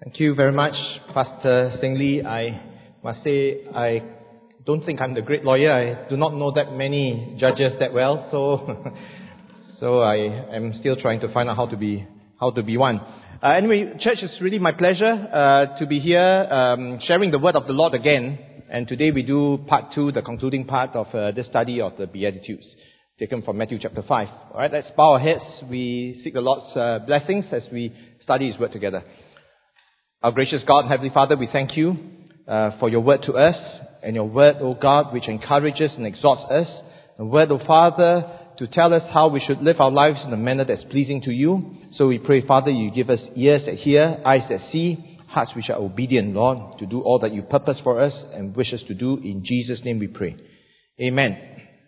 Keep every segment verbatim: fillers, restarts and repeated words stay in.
Thank you very much, Pastor Seng Lee. I must say, I don't think I'm the great lawyer. I do not know that many judges that well, so so I am still trying to find out how to be how to be one. Uh, anyway, church, it's really my pleasure uh, to be here um, sharing the word of the Lord again. And today we do part two, the concluding part of uh, this study of the Beatitudes, taken from Matthew chapter five. All right, let's bow our heads. We seek the Lord's uh, blessings as we study His word together. Our gracious God and Heavenly Father, we thank you uh, for your word to us, and your word, O God, which encourages and exhorts us. The word, O Father, to tell us how we should live our lives in a manner that's pleasing to you. So we pray, Father, you give us ears that hear, eyes that see, hearts which are obedient, Lord, to do all that you purpose for us and wish us to do. In Jesus' name we pray. Amen.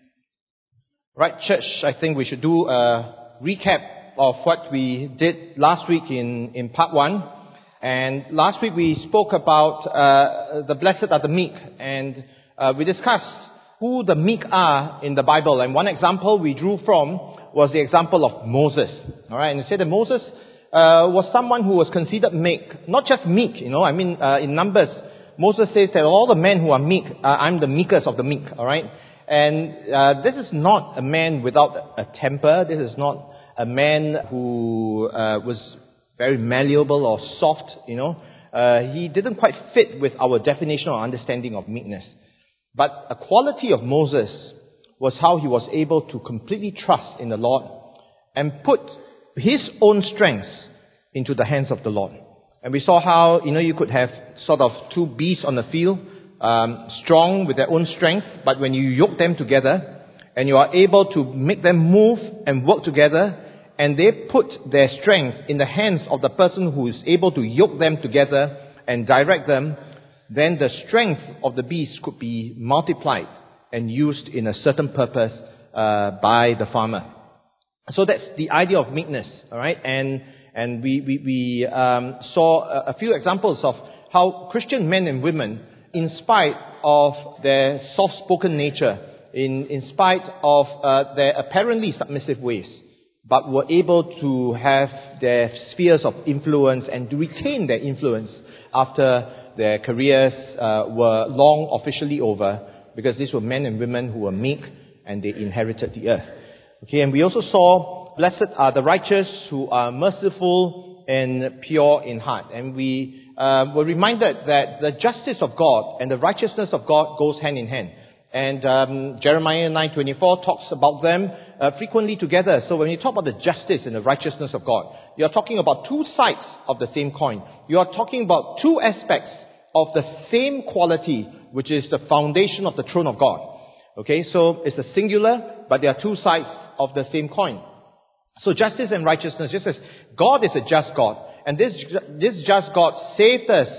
Right, church, I think we should do a recap of what we did last week in, in part one. And last week we spoke about uh, the blessed are the meek, and uh, we discussed who the meek are in the Bible. And one example we drew from was the example of Moses. All right, and it said that Moses uh, was someone who was considered meek, not just meek. You know, I mean, uh, in Numbers, Moses says that all the men who are meek, uh, I'm the meekest of the meek. All right, and uh, this is not a man without a temper. This is not a man who uh, was very malleable or soft, you know. Uh, he didn't quite fit with our definition or understanding of meekness. But a quality of Moses was how he was able to completely trust in the Lord and put his own strengths into the hands of the Lord. And we saw how, you know, you could have sort of two beasts on the field, um, strong with their own strength, but when you yoke them together and you are able to make them move and work together, and they put their strength in the hands of the person who is able to yoke them together and direct them, then the strength of the beast could be multiplied and used in a certain purpose uh, by the farmer. So that's the idea of meekness, all right? And and we we, we um, saw a, a few examples of how Christian men and women, in spite of their soft-spoken nature, in in spite of uh, their apparently submissive ways, but were able to have their spheres of influence and to retain their influence after their careers uh, were long officially over, because these were men and women who were meek and they inherited the earth. Okay, and we also saw, blessed are the righteous who are merciful and pure in heart. And we uh, were reminded that the justice of God and the righteousness of God goes hand in hand. And um, Jeremiah nine twenty-four talks about them uh, frequently together. So when you talk about the justice and the righteousness of God, you are talking about two sides of the same coin. You are talking about two aspects of the same quality, which is the foundation of the throne of God. Okay, so it's a singular, but there are two sides of the same coin. So justice and righteousness, just as God is a just God, and this this just God saved us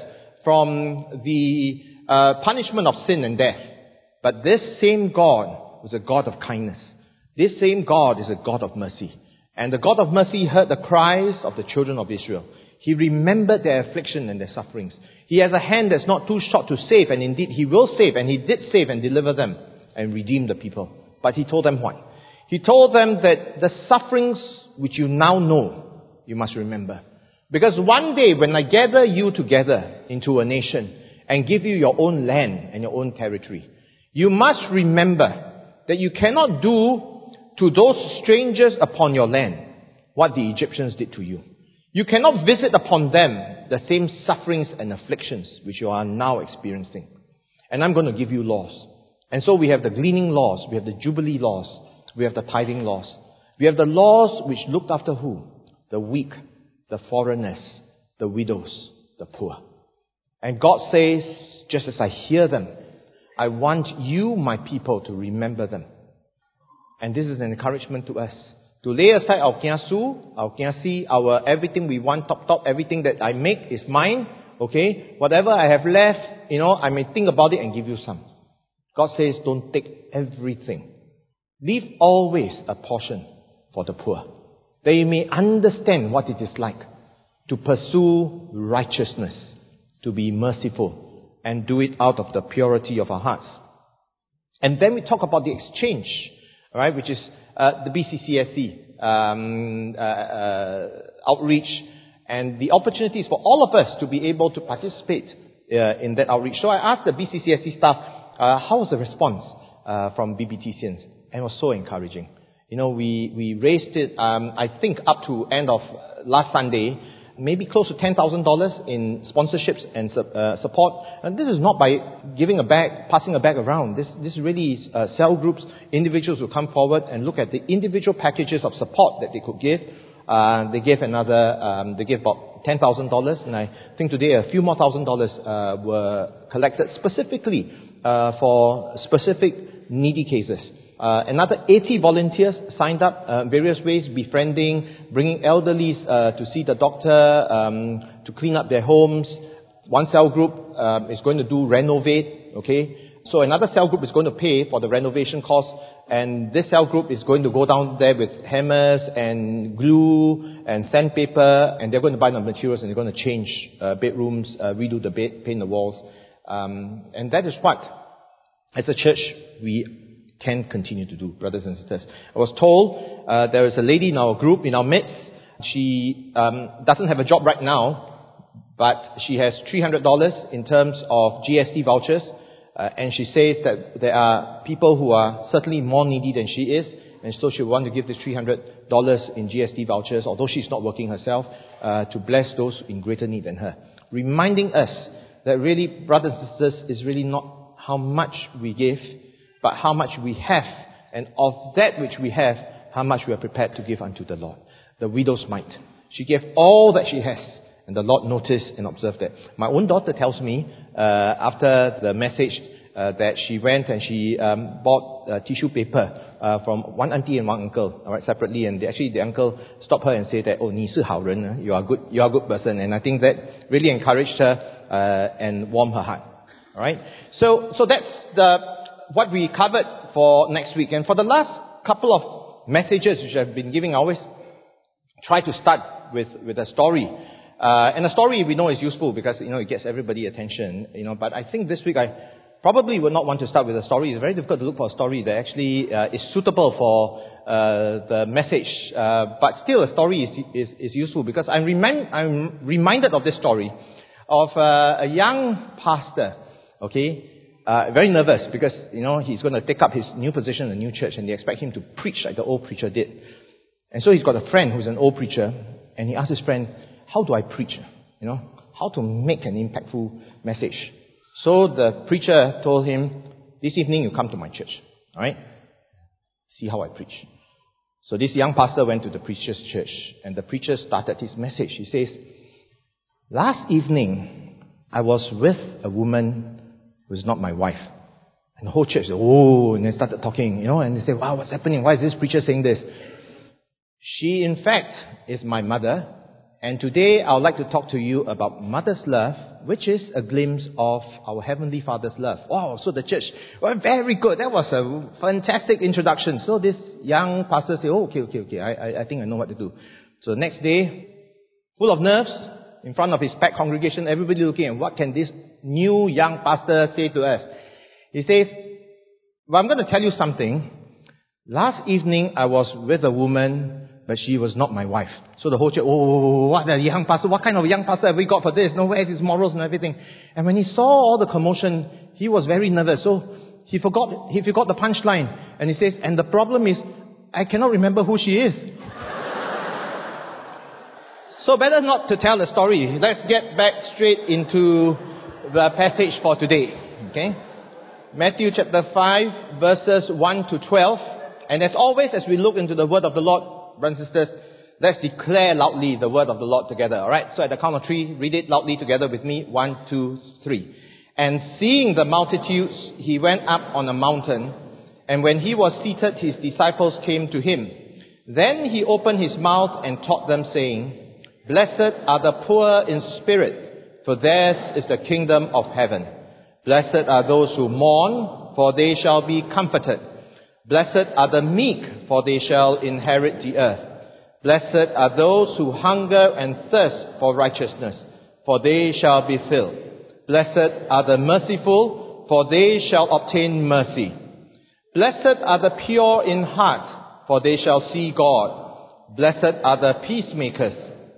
from the uh, punishment of sin and death. But this same God was a God of kindness. This same God is a God of mercy. And the God of mercy heard the cries of the children of Israel. He remembered their affliction and their sufferings. He has a hand that's not too short to save, and indeed He will save, and He did save and deliver them and redeem the people. But He told them what? He told them that the sufferings which you now know, you must remember. Because one day when I gather you together into a nation and give you your own land and your own territory, you must remember that you cannot do to those strangers upon your land what the Egyptians did to you. You cannot visit upon them the same sufferings and afflictions which you are now experiencing. And I'm going to give you laws. And so we have the gleaning laws, we have the jubilee laws, we have the tithing laws. We have the laws which looked after who? The weak, the foreigners, the widows, the poor. And God says, just as I hear them, I want you, my people, to remember them. And this is an encouragement to us. To lay aside our kiasu, our kiasi, our everything we want, top, top, everything that I make is mine. Okay? Whatever I have left, you know, I may think about it and give you some. God says, don't take everything. Leave always a portion for the poor. They may understand what it is like to pursue righteousness, to be merciful, and do it out of the purity of our hearts. And then we talk about the exchange, all right, which is uh, the B C C S E um, uh, uh, outreach And the opportunity is for all of us to be able to participate uh, in that outreach. So I asked the B C C S C staff, uh, how was the response uh, from B B T C Ns? And it was so encouraging. You know, we, we raised it, um, I think up to end of last Sunday, maybe close to ten thousand dollars in sponsorships and uh, support. And this is not by giving a bag, passing a bag around. This, this really is uh, cell groups, individuals who come forward and look at the individual packages of support that they could give. Uh, they gave another, um, they gave about ten thousand dollars, and I think today a few more thousand dollars uh, were collected specifically uh, for specific needy cases. Uh, another eighty volunteers signed up, uh, various ways, befriending, bringing elderlies uh, to see the doctor, um, to clean up their homes. One cell group um, is going to do renovate, okay? So another cell group is going to pay for the renovation costs, and this cell group is going to go down there with hammers and glue and sandpaper, and they're going to buy the materials and they're going to change uh, bedrooms, uh, redo the bed, paint the walls. Um, and that is what, as a church, we can continue to do, brothers and sisters. I was told uh, there is a lady in our group, in our midst. She um, doesn't have a job right now, but she has three hundred dollars in terms of G S T vouchers. Uh, and she says that there are people who are certainly more needy than she is, and so she want to give this three hundred dollars in G S T vouchers, although she's not working herself, uh, to bless those in greater need than her. Reminding us that really, brothers and sisters, is really not how much we give, but how much we have, and of that which we have, how much we are prepared to give unto the Lord. The widow's mite. She gave all that she has, and the Lord noticed and observed that. My own daughter tells me, uh, after the message, uh, that she went and she um, bought uh, tissue paper uh, from one auntie and one uncle, all right, separately, and they, actually the uncle stopped her and said that, oh, 你是好人, you are good, you are a good person, and I think that really encouraged her uh, and warmed her heart. All right, so so that's the what we covered for next week. And for the last couple of messages which I've been giving, I always try to start with, with a story. Uh, and a story we know is useful because, you know, it gets everybody attention, you know. But I think this week I probably would not want to start with a story. It's very difficult to look for a story that actually uh, is suitable for uh, the message. Uh, but still a story is, is, is useful because I'm, remind, I'm reminded of this story of uh, a young pastor, okay, Uh, very nervous because, you know, he's going to take up his new position in a new church and they expect him to preach like the old preacher did. And so he's got a friend who's an old preacher and he asked his friend, how do I preach? You know, how to make an impactful message. So the preacher told him, this evening you come to my church, alright? See how I preach. So this young pastor went to the preacher's church and the preacher started his message. He says, last evening I was with a woman was not my wife. And the whole church said, oh, and they started talking, you know, and they said, wow, what's happening? Why is this preacher saying this? She, in fact, is my mother. And today I would like to talk to you about mother's love, which is a glimpse of our Heavenly Father's love. Wow, so the church, well, very good. That was a fantastic introduction. So this young pastor said, oh, okay, okay, okay, I, I, I think I know what to do. So the next day, full of nerves, in front of his packed congregation, everybody looking at what can this new young pastor say to us. He says, well, I'm going to tell you something. Last evening I was with a woman, but she was not my wife. So the whole church, oh, what a young pastor, what kind of young pastor have we got for this? No, where's his morals and everything? And when he saw all the commotion, he was very nervous. So he forgot, he forgot the punchline. And he says, and the problem is, I cannot remember who she is. So better not to tell a story. Let's get back straight into the passage for today. Okay? Matthew chapter five, verses one to twelve. And as always, as we look into the word of the Lord, brothers and sisters, let's declare loudly the word of the Lord together. Alright? So at the count of three, read it loudly together with me. One, two, three. And seeing the multitudes, he went up on a mountain. And when he was seated, his disciples came to him. Then he opened his mouth and taught them, saying, Blessed are the poor in spirit, for theirs is the kingdom of heaven. Blessed are those who mourn, for they shall be comforted. Blessed are the meek, for they shall inherit the earth. Blessed are those who hunger and thirst for righteousness, for they shall be filled. Blessed are the merciful, for they shall obtain mercy. Blessed are the pure in heart, for they shall see God. Blessed are the peacemakers,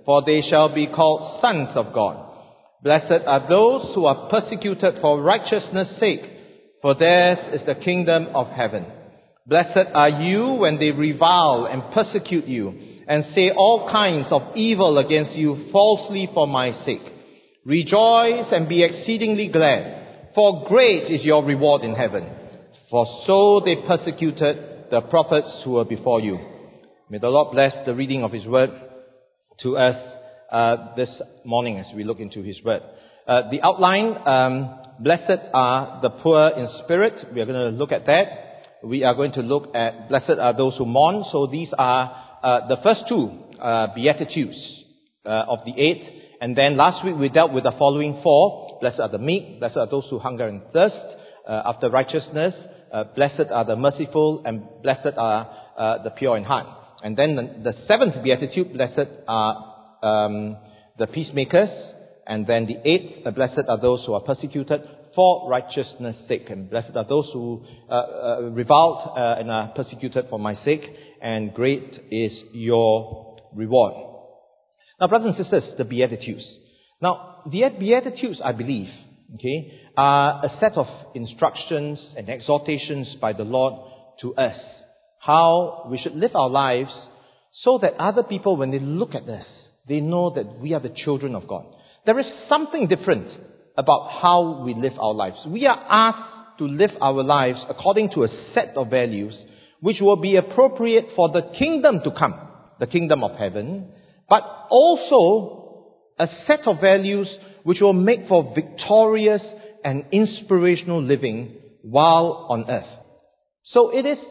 for they shall be called sons of God. Blessed are those who are persecuted for righteousness' sake, for theirs is the kingdom of heaven. Blessed are you when they revile and persecute you, and say all kinds of evil against you falsely for my sake. Rejoice and be exceedingly glad, for great is your reward in heaven. For so they persecuted the prophets who were before you. May the Lord bless the reading of His word to us uh, this morning as we look into His word. Uh, the outline, um, blessed are the poor in spirit. We are going to look at that. We are going to look at blessed are those who mourn. So these are uh, the first two uh, Beatitudes uh, of the eight. And then last week we dealt with the following four. Blessed are the meek, blessed are those who hunger and thirst uh, after righteousness, uh, blessed are the merciful, and blessed are uh, the pure in heart. And then the, the seventh Beatitude, blessed are um, the peacemakers. And then the eighth, uh, blessed are those who are persecuted for righteousness' sake. And blessed are those who uh, uh, reviled uh, and are persecuted for my sake. And great is your reward. Now, brothers and sisters, the Beatitudes. Now, the Beatitudes, I believe, okay, are a set of instructions and exhortations by the Lord to us. How we should live our lives so that other people, when they look at us, they know that we are the children of God. There is something different about how we live our lives. We are asked to live our lives according to a set of values which will be appropriate for the kingdom to come, the kingdom of heaven, but also a set of values which will make for victorious and inspirational living while on earth. So it is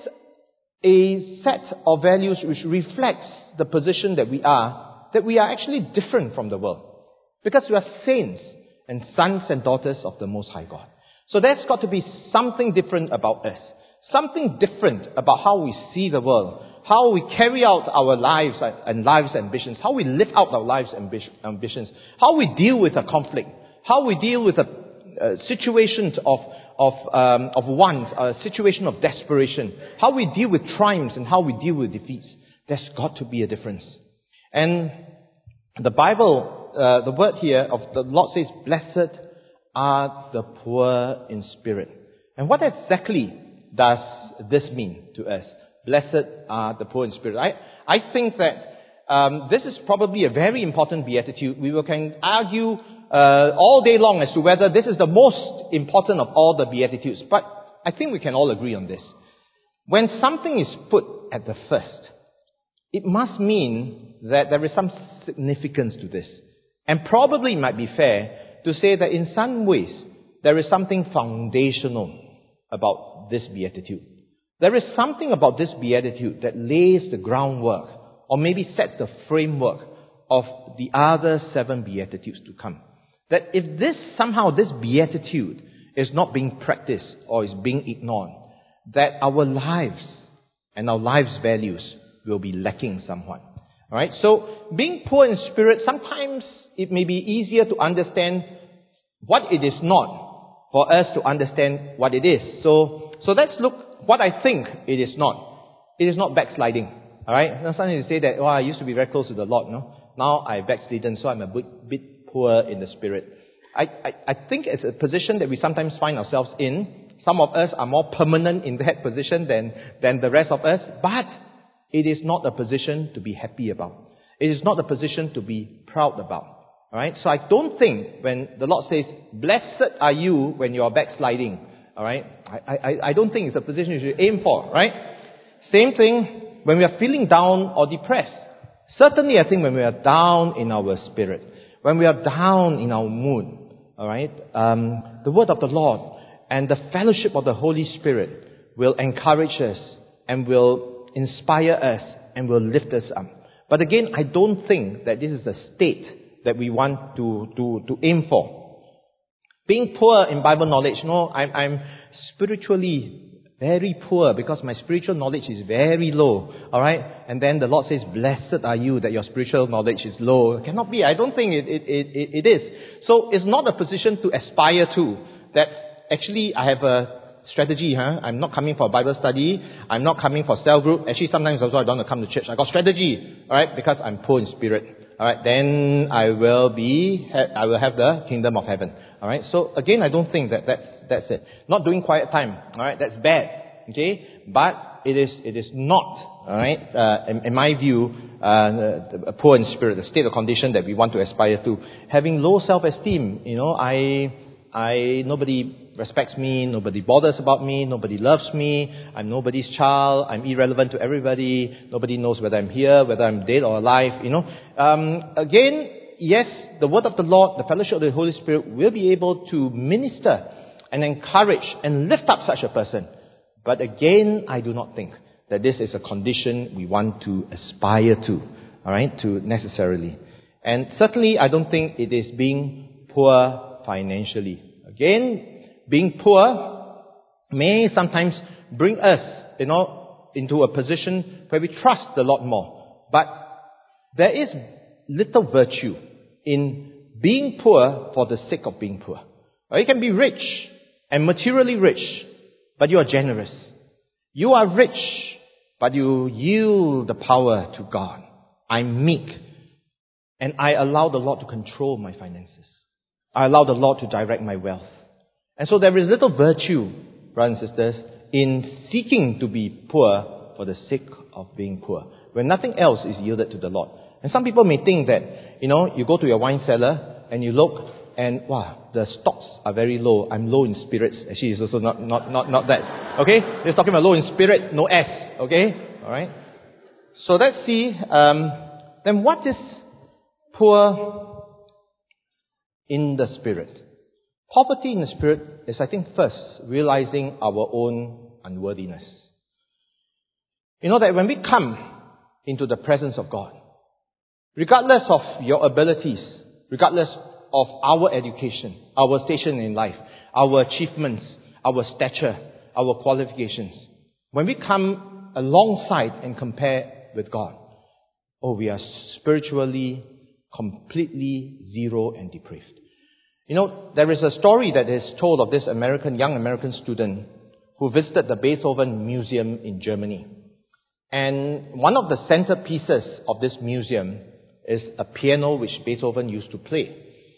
a set of values which reflects the position that we are, that we are actually different from the world. Because we are saints and sons and daughters of the Most High God. So there's got to be something different about us. Something different about how we see the world. How we carry out our lives and lives' ambitions. How we live out our lives' ambitions. How we deal with a conflict. How we deal with a, uh, situations of of um, of want, a situation of desperation. How we deal with triumphs and how we deal with defeats. There's got to be a difference. And the Bible... Uh, the word here of the Lord says, blessed are the poor in spirit. And what exactly does this mean to us? Blessed are the poor in spirit. I, I think that um, this is probably a very important beatitude. We will, can argue uh, all day long as to whether this is the most important of all the beatitudes. But I think we can all agree on this. When something is put at the first, it must mean that there is some significance to this. And probably it might be fair to say that in some ways, there is something foundational about this beatitude. There is something about this beatitude that lays the groundwork, or maybe sets the framework of the other seven beatitudes to come. That if this, somehow this beatitude is not being practiced or is being ignored, that our lives and our lives' values will be lacking somewhat. Alright, so being poor in spirit, sometimes it may be easier to understand what it is not for us to understand what it is. So, so let's look what I think it is not. It is not backsliding. Alright, now sometimes you say that, oh, I used to be very close to the Lord, no? Now I backslidden, so I'm a bit, bit poor in the spirit. I, I, I think it's a position that we sometimes find ourselves in. Some of us are more permanent in that position than, than the rest of us, but it is not a position to be happy about. It is not a position to be proud about. Alright? So I don't think when the Lord says, blessed are you when you are backsliding. Alright? I, I, I don't think it's a position you should aim for. Right? Same thing when we are feeling down or depressed. Certainly I think when we are down in our spirit. When we are down in our mood. Alright? Um, the word of the Lord and the fellowship of the Holy Spirit will encourage us and will inspire us and will lift us up. But again, I don't think that this is the state that we want to, to, to aim for. Being poor in Bible knowledge, no, I'm, I'm spiritually very poor because my spiritual knowledge is very low. Alright? And then the Lord says, blessed are you that your spiritual knowledge is low. It cannot be. I don't think it, it, it, it is. So it's not a position to aspire to. That actually I have a strategy, huh? I'm not coming for Bible study. I'm not coming for cell group. Actually, sometimes also I don't want to come to church. I got strategy, alright? Because I'm poor in spirit. alright, then I will be, I will have the kingdom of heaven. Alright, so again, I don't think that that's, that's it. Not doing quiet time, alright, that's bad, okay, but it is, it is not, alright, uh, in, in my view, uh, a poor in spirit, the state of condition that we want to aspire to. Having low self-esteem, you know, I, I, nobody respects me, nobody bothers about me, nobody loves me, I'm nobody's child, I'm irrelevant to everybody, nobody knows whether I'm here, whether I'm dead or alive, you know. Um, again, yes, the word of the Lord, the fellowship of the Holy Spirit will be able to minister and encourage and lift up such a person. But again, I do not think that this is a condition we want to aspire to, alright, to necessarily. And certainly, I don't think it is being poor financially. Again, being poor may sometimes bring us, you know, into a position where we trust the Lord more. But there is little virtue in being poor for the sake of being poor. Or you can be rich and materially rich, but you are generous. You are rich, but you yield the power to God. I'm meek, and I allow the Lord to control my finances. I allow the Lord to direct my wealth. And so there is little virtue, brothers and sisters, in seeking to be poor for the sake of being poor, when nothing else is yielded to the Lord. And some people may think that, you know, you go to your wine cellar and you look and, wow, the stocks are very low. I'm low in spirits. Actually, it's also not, not, not, not that. Okay? They're talking about low in spirit, no S. Okay? Alright? So let's see, um, then what is poor in the spirit? Poverty in the spirit is, I think, first, realizing our own unworthiness. You know that when we come into the presence of God, regardless of your abilities, regardless of our education, our station in life, our achievements, our stature, our qualifications, when we come alongside and compare with God, oh, we are spiritually completely zero and depraved. You know, there is a story that is told of this American, young American student who visited the Beethoven Museum in Germany. And one of the centerpieces of this museum is a piano which Beethoven used to play.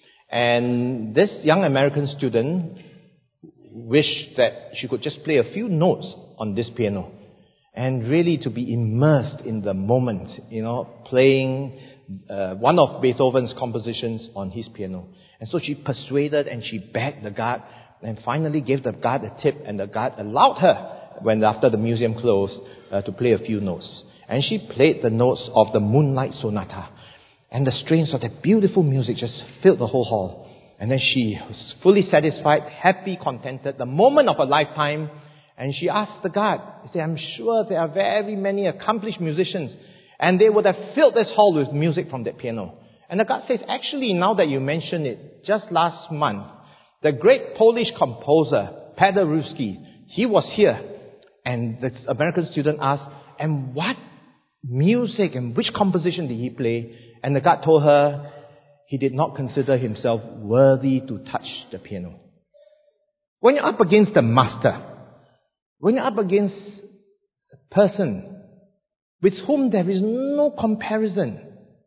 And this young American student wished that she could just play a few notes on this piano and really to be immersed in the moment, you know, playing uh, one of Beethoven's compositions on his piano. And so she persuaded and she begged the guard and finally gave the guard a tip, and the guard allowed her, when after the museum closed, uh, to play a few notes. And she played the notes of the Moonlight Sonata. And the strains of that beautiful music just filled the whole hall. And then she was fully satisfied, happy, contented, the moment of a lifetime. And she asked the guard, she said, I'm sure there are very many accomplished musicians, and they would have filled this hall with music from that piano. And the guard says, actually, now that you mention it, just last month, the great Polish composer, Paderewski, he was here. And the American student asked, and what music and which composition did he play? And the guard told her he did not consider himself worthy to touch the piano. When you're up against the master, when you're up against a person with whom there is no comparison,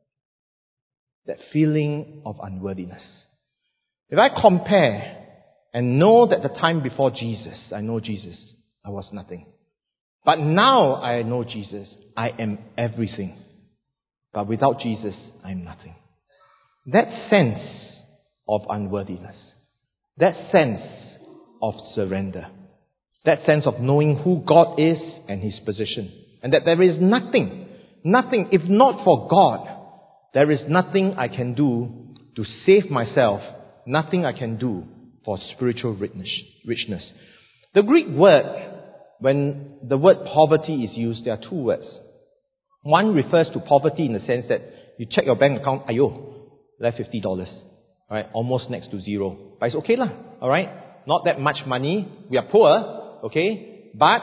that feeling of unworthiness. If I compare and know that the time before Jesus, I know Jesus, I was nothing. But now I know Jesus, I am everything. But without Jesus, I am nothing. That sense of unworthiness, that sense of surrender, that sense of knowing who God is and His position, and that there is nothing, nothing, if not for God, there is nothing I can do to save myself, nothing I can do for spiritual richness. The Greek word, when the word poverty is used, there are two words. One refers to poverty in the sense that you check your bank account, ayo, left fifty dollars, right? Almost next to zero. But it's okay lah, alright? Not that much money. We are poor, okay? But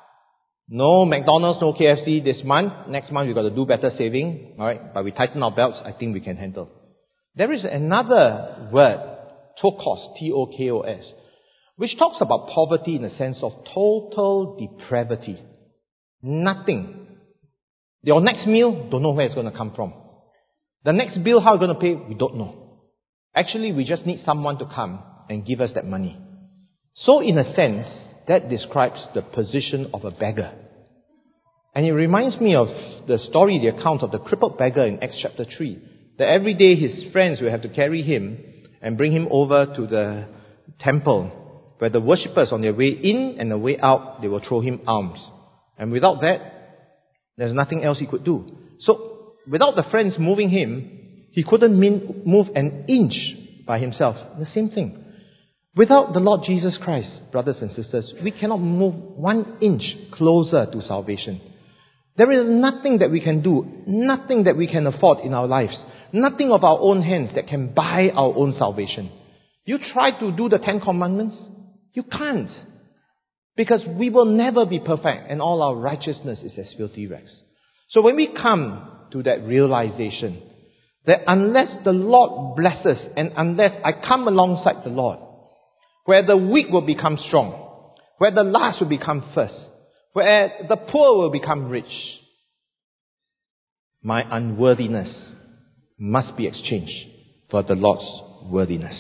no McDonald's, no K F C this month. Next month we've got to do better saving, alright? But we tighten our belts, I think we can handle. There is another word, tokos, T O K O S, which talks about poverty in the sense of total depravity. Nothing. Your next meal, don't know where it's going to come from. The next bill, how are we going to pay? We don't know. Actually, we just need someone to come and give us that money. So in a sense, that describes the position of a beggar. And it reminds me of the story, the account of the crippled beggar in Acts chapter three. That every day his friends will have to carry him and bring him over to the temple, where the worshippers on their way in and the way out, they will throw him alms. And without that, there's nothing else he could do. So, without the friends moving him, he couldn't min- move an inch by himself. The same thing. Without the Lord Jesus Christ, brothers and sisters, we cannot move one inch closer to salvation. There is nothing that we can do, nothing that we can afford in our lives, nothing of our own hands that can buy our own salvation. You try to do the Ten Commandments, you can't. Because we will never be perfect and all our righteousness is as filthy rags. So when we come to that realization that unless the Lord blesses and unless I come alongside the Lord, where the weak will become strong, where the last will become first, where the poor will become rich, my unworthiness must be exchanged for the Lord's worthiness.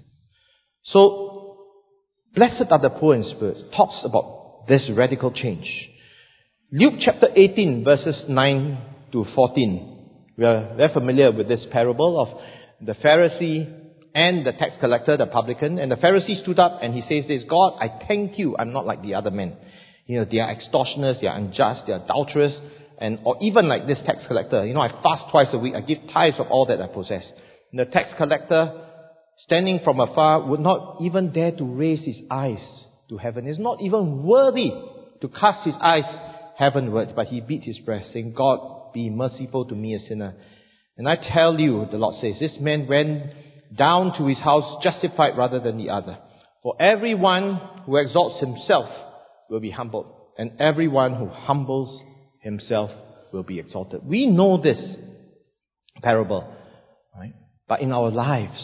So, blessed are the poor in spirit talks about this radical change. Luke chapter eighteen verses nine to fourteen. We are very familiar with this parable of the Pharisee and the tax collector, the publican. And the Pharisee stood up and he says this, God, I thank you, I'm not like the other men. You know, they are extortioners, they are unjust, they are adulterous, and or even like this tax collector. You know, I fast twice a week, I give tithes of all that I possess. And the tax collector, standing from afar, would not even dare to raise his eyes to heaven. He's not even worthy to cast his eyes heavenward, but he beat his breast, saying, God, be merciful to me, a sinner. And I tell you, the Lord says, this man went down to his house justified rather than the other. For everyone who exalts himself will be humbled, and everyone who humbles himself will be exalted. We know this parable, right? But in our lives,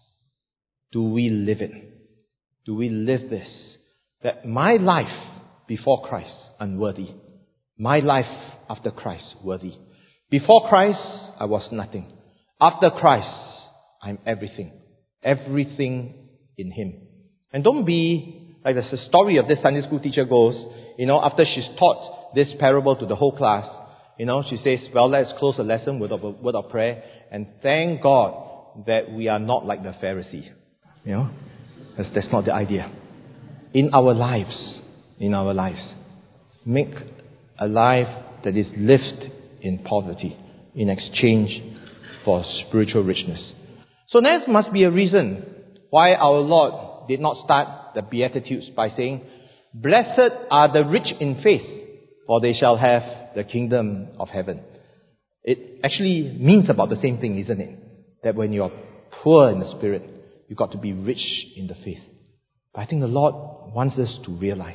do we live it? Do we live this? That my life before Christ, unworthy. My life after Christ, worthy. Before Christ, I was nothing. After Christ, I'm everything. Everything in Him. And don't be, like the story of this Sunday school teacher goes, you know, after she's taught this parable to the whole class, you know, she says, well, let's close the lesson with a word of prayer and thank God that we are not like the Pharisee. You know, that's, that's not the idea. In our lives, in our lives, make a life that is lived in poverty in exchange for spiritual richness. So there must be a reason why our Lord did not start the Beatitudes by saying, blessed are the rich in faith, for they shall have the kingdom of heaven. It actually means about the same thing, isn't it? That when you are poor in the spirit, you've got to be rich in the faith. But I think the Lord wants us to realize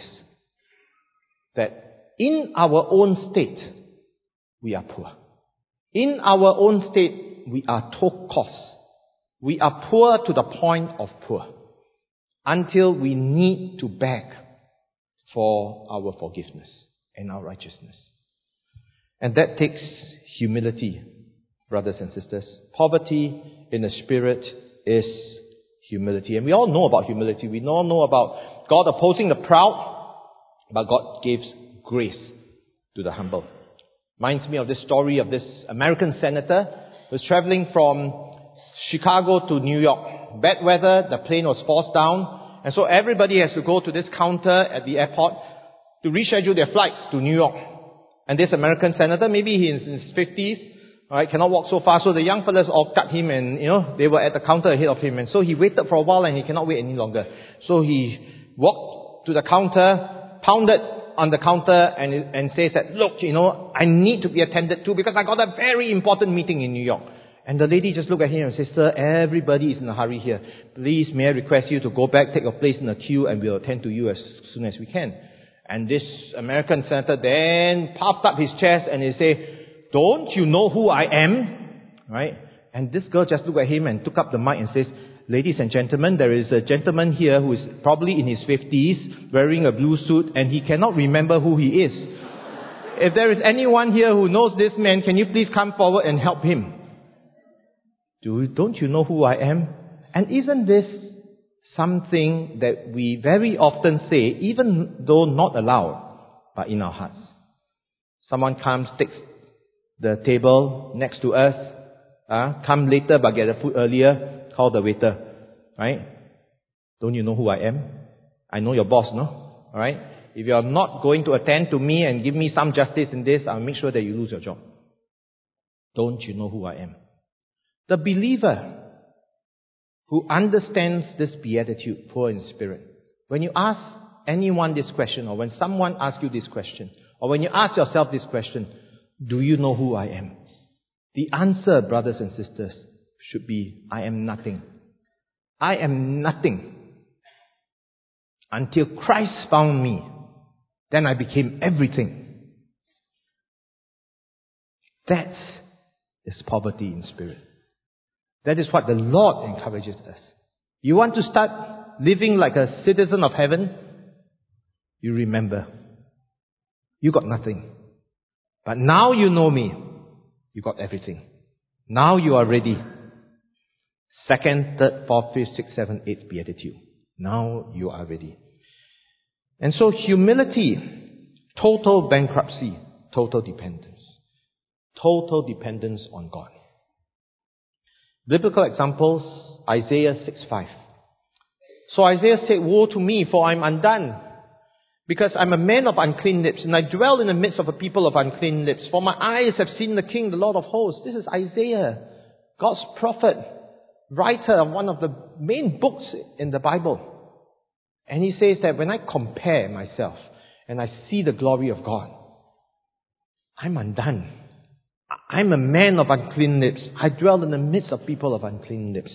that in our own state, we are poor. In our own state, we are tokos. We are poor to the point of poor until we need to beg for our forgiveness and our righteousness. And that takes humility, brothers and sisters. Poverty in the spirit is humility. And we all know about humility. We all know about God opposing the proud, but God gives grace to the humble. Reminds me of this story of this American senator who was traveling from Chicago to New York. Bad weather, the plane was forced down, and so everybody has to go to this counter at the airport to reschedule their flights to New York. And this American senator, maybe he's in his fifties, alright, cannot walk so fast, so the young fellas all cut him and, you know, they were at the counter ahead of him, and so he waited for a while and he cannot wait any longer. So he walked to the counter, pounded on the counter and, and says that, look, you know, I need to be attended to because I got a very important meeting in New York. And the lady just looked at him and says, sir, everybody is in a hurry here. Please, may I request you to go back, take your place in the queue, and we'll attend to you as soon as we can. And this American senator then puffed up his chest and he said, don't you know who I am? Right? And this girl just looked at him and took up the mic and says, ladies and gentlemen, there is a gentleman here who is probably in his fifties, wearing a blue suit, and he cannot remember who he is. If there is anyone here who knows this man, can you please come forward and help him? Do, don't you know who I am? And isn't this something that we very often say, even though not aloud, but in our hearts? Someone comes, takes the table next to us, uh, come later but get the food earlier, call the waiter, right? Don't you know who I am? I know your boss, no? Alright? If you are not going to attend to me and give me some justice in this, I'll make sure that you lose your job. Don't you know who I am? The believer who understands this beatitude, poor in spirit, when you ask anyone this question, or when someone asks you this question, or when you ask yourself this question, do you know who I am? The answer, brothers and sisters, should be, I am nothing. I am nothing. Until Christ found me, then I became everything. That is poverty in spirit. That is what the Lord encourages us. You want to start living like a citizen of heaven? You remember, you got nothing. But now you know me, you got everything. Now you are ready. Second, third, fourth, fifth, sixth, seventh, eighth beatitude. Now you are ready. And so humility, total bankruptcy, total dependence. Total dependence on God. Biblical examples, Isaiah six five. So Isaiah said, woe to me, for I am undone, because I am a man of unclean lips, and I dwell in the midst of a people of unclean lips. For my eyes have seen the King, the Lord of hosts. This is Isaiah, God's prophet, writer of one of the main books in the Bible. And he says that when I compare myself and I see the glory of God, I'm undone. I'm a man of unclean lips. I dwell in the midst of people of unclean lips.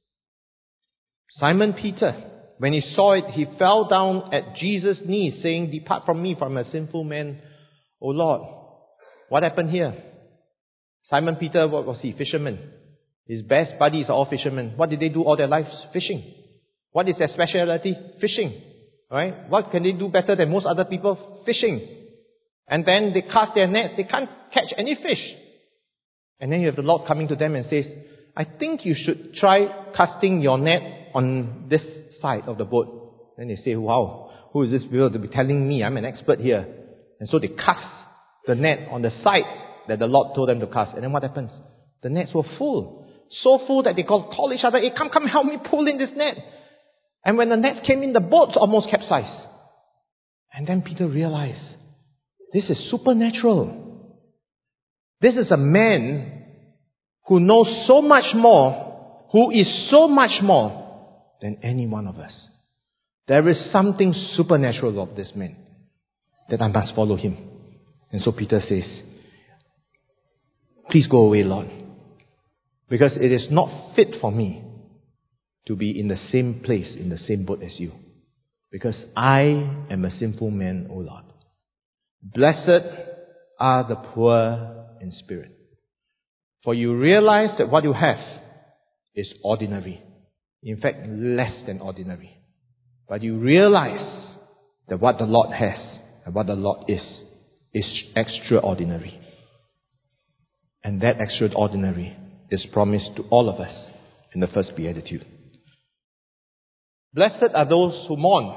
Simon Peter, when he saw it, he fell down at Jesus' knees, saying, depart from me, for I'm a sinful man, O Lord. What happened here? Simon Peter, what was he? Fisherman. His best buddies are all fishermen. What did they do all their lives? Fishing. What is their specialty? Fishing. Right? What can they do better than most other people? Fishing. And then they cast their net. They can't catch any fish. And then you have the Lord coming to them and says, I think you should try casting your net on this side of the boat. Then they say, wow, who is this people to be telling me? I'm an expert here. And so they cast the net on the side that the Lord told them to cast. And then what happens? The nets were full. So full that they called, call each other, hey, come, come, help me pull in this net. And when the nets came in, the boats almost capsized. And then Peter realized, this is supernatural. This is a man who knows so much more, who is so much more than any one of us. There is something supernatural of this man that I must follow him. And so Peter says, please go away, Lord, because it is not fit for me to be in the same place, in the same boat as you. Because I am a sinful man, O Lord. Blessed are the poor in spirit, for you realize that what you have is ordinary. In fact, less than ordinary. But you realize that what the Lord has and what the Lord is, is extraordinary. And that extraordinary is promised to all of us in the first beatitude. Blessed are those who mourn.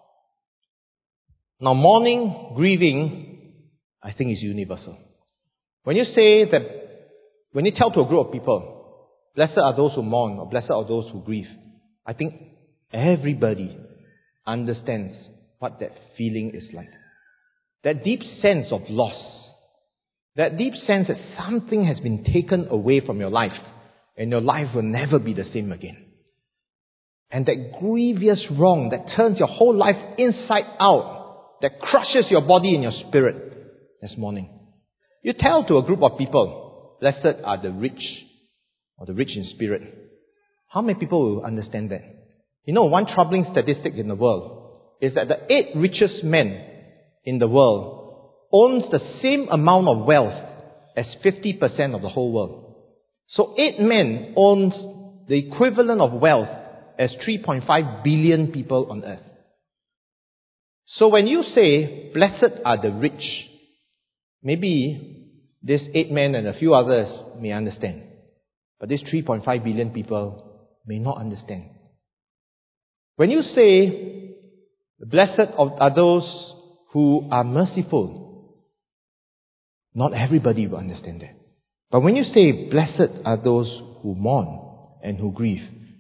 Now, mourning, grieving, I think is universal. When you say that, when you tell to a group of people, blessed are those who mourn, or blessed are those who grieve, I think everybody understands what that feeling is like. That deep sense of loss. That deep sense that something has been taken away from your life, and your life will never be the same again. And that grievous wrong that turns your whole life inside out, that crushes your body and your spirit, this morning. You tell to a group of people, blessed are the rich, or the rich in spirit. How many people will understand that? You know, one troubling statistic in the world is that the eight richest men in the world owns the same amount of wealth as fifty percent of the whole world. So eight men owns the equivalent of wealth as three point five billion people on earth. So when you say, blessed are the rich, maybe this eight men and a few others may understand. but these three point five billion people may not understand. When you say, blessed are those who are merciful, not everybody will understand that. But when you say, blessed are those who mourn and who grieve,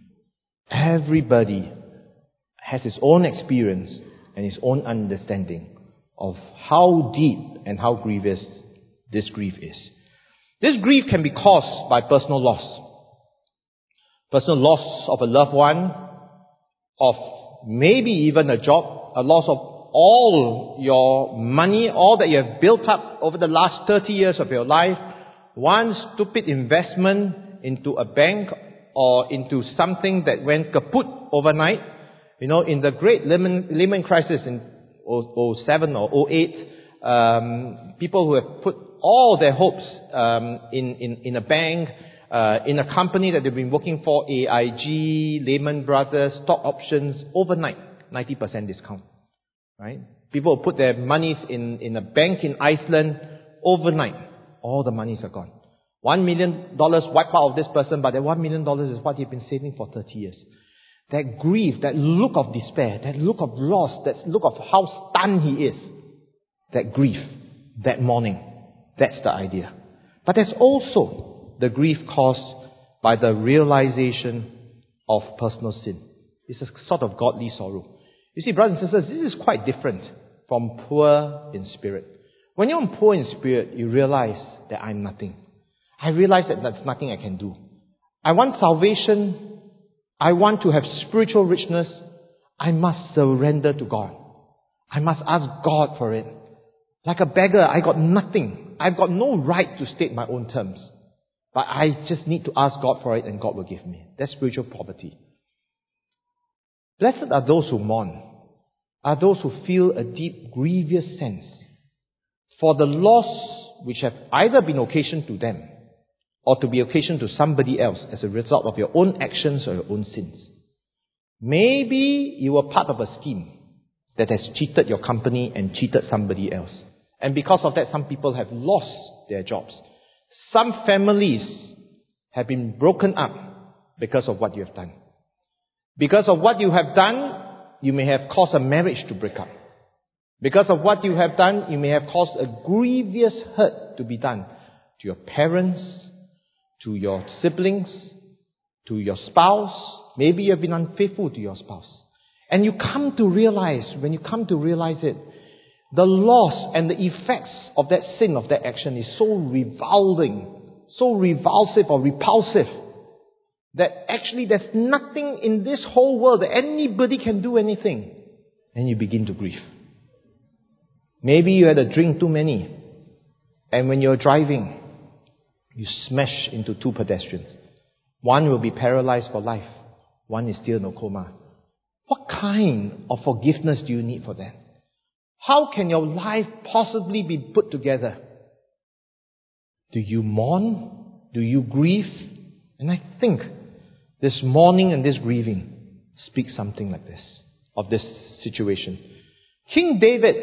everybody has his own experience and his own understanding of how deep and how grievous this grief is. This grief can be caused by personal loss. Personal loss of a loved one, of maybe even a job, a loss of all your money, all that you have built up over the last thirty years of your life, one stupid investment into a bank or into something that went kaput overnight. You know, in the great Lehman, Lehman crisis in oh seven or oh eight, um, people who have put all their hopes um, in, in, in a bank, uh, in a company that they've been working for, A I G, Lehman Brothers, stock options, overnight, ninety percent discount. Right? People put their monies in, in a bank in Iceland, overnight, all the monies are gone. One million dollars wiped out of this person, but that one million dollars is what he'd been saving for thirty years. That grief, that look of despair, that look of loss, that look of how stunned he is, that grief, that mourning, that's the idea. But there's also the grief caused by the realization of personal sin. It's a sort of godly sorrow. You see, brothers and sisters, this is quite different from poor in spirit. When you're poor in spirit, you realize that I'm nothing. I realize that there's nothing I can do. I want salvation. I want to have spiritual richness. I must surrender to God. I must ask God for it. Like a beggar, I got nothing. I've got no right to state my own terms. But I just need to ask God for it and God will give me. That's spiritual poverty. Blessed are those who mourn, are those who feel a deep, grievous sense for the loss which have either been occasioned to them or to be occasioned to somebody else as a result of your own actions or your own sins. Maybe you were part of a scheme that has cheated your company and cheated somebody else. And because of that, some people have lost their jobs. Some families have been broken up because of what you have done. Because of what you have done, you may have caused a marriage to break up. Because of what you have done, you may have caused a grievous hurt to be done to your parents, to your siblings, to your spouse. Maybe you have been unfaithful to your spouse. And you come to realize, when you come to realize it, the loss and the effects of that sin, of that action is so revolving, so revulsive or repulsive, that actually there's nothing in this whole world that anybody can do anything. And you begin to grieve. Maybe you had a drink too many, and when you're driving, you smash into two pedestrians. One will be paralyzed for life. One is still in a coma. What kind of forgiveness do you need for that? How can your life possibly be put together? Do you mourn? Do you grieve? And I think this mourning and this grieving speaks something like this, of this situation. King David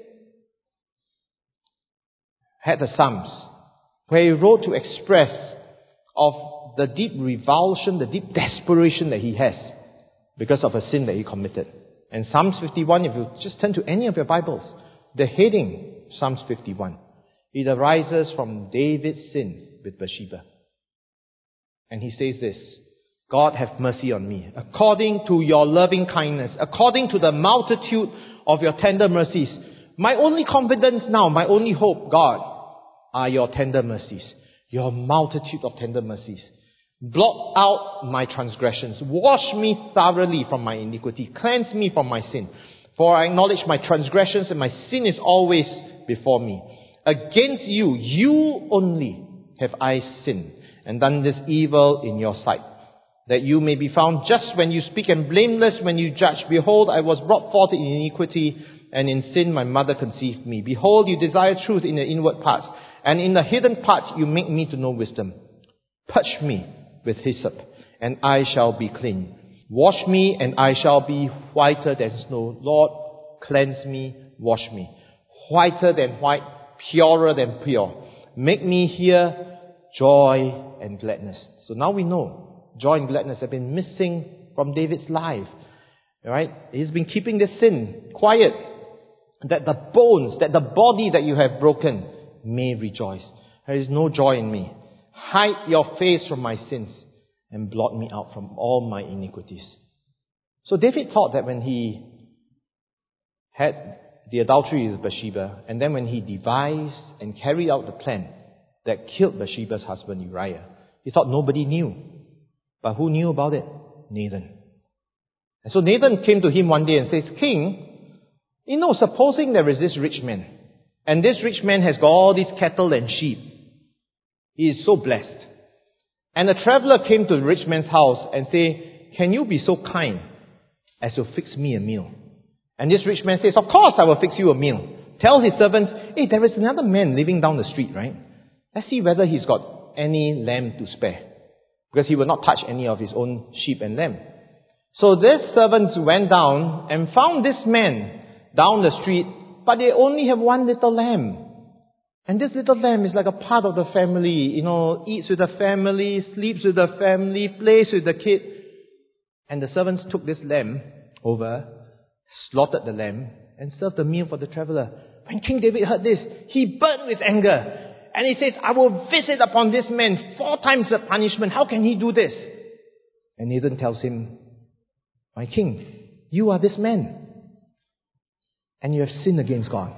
had the Psalms where he wrote to express of the deep revulsion, the deep desperation that he has because of a sin that he committed. And Psalms fifty-one, if you just turn to any of your Bibles, the heading, Psalms fifty-one, it arises from David's sin with Bathsheba. And he says this, God have mercy on me, according to your loving kindness, according to the multitude of your tender mercies. My only confidence now, my only hope, God, are your tender mercies, your multitude of tender mercies. Blot out my transgressions. Wash me thoroughly from my iniquity. Cleanse me from my sin. For I acknowledge my transgressions and my sin is always before me. Against you, you only have I sinned and done this evil in your sight, that you may be found just when you speak and blameless when you judge. Behold, I was brought forth in iniquity, and in sin my mother conceived me. Behold, you desire truth in the inward parts, and in the hidden parts you make me to know wisdom. Purge me with hyssop, and I shall be clean. Wash me, and I shall be whiter than snow. Lord, cleanse me, wash me. Whiter than white, purer than pure. Make me hear joy and gladness, So now we know joy and gladness have been missing from David's life. Right? He's been keeping this sin quiet, that the bones, that the body that you have broken may rejoice. There is no joy in me. Hide your face from my sins and blot me out from all my iniquities. So David thought that when he had the adultery with Bathsheba, and then when he devised and carried out the plan that killed Bathsheba's husband Uriah, he thought nobody knew. But who knew about it? Nathan. And so Nathan came to him one day and says, King, you know, supposing there is this rich man, and this rich man has got all these cattle and sheep. He is so blessed. And a traveler came to the rich man's house and say, can you be so kind as to fix me a meal? And this rich man says, of course I will fix you a meal. Tell his servants, hey, there is another man living down the street, right? Let's see whether he's got any lamb to spare. Because he will not touch any of his own sheep and lamb. So these servants went down and found this man down the street, but they only have one little lamb. And this little lamb is like a part of the family, you know, eats with the family, sleeps with the family, plays with the kid. And the servants took this lamb over, slaughtered the lamb, and served the meal for the traveler. When King David heard this, he burned with anger. And he says, I will visit upon this man four times the punishment. How can he do this? And Nathan tells him, my king, you are this man. And you have sinned against God.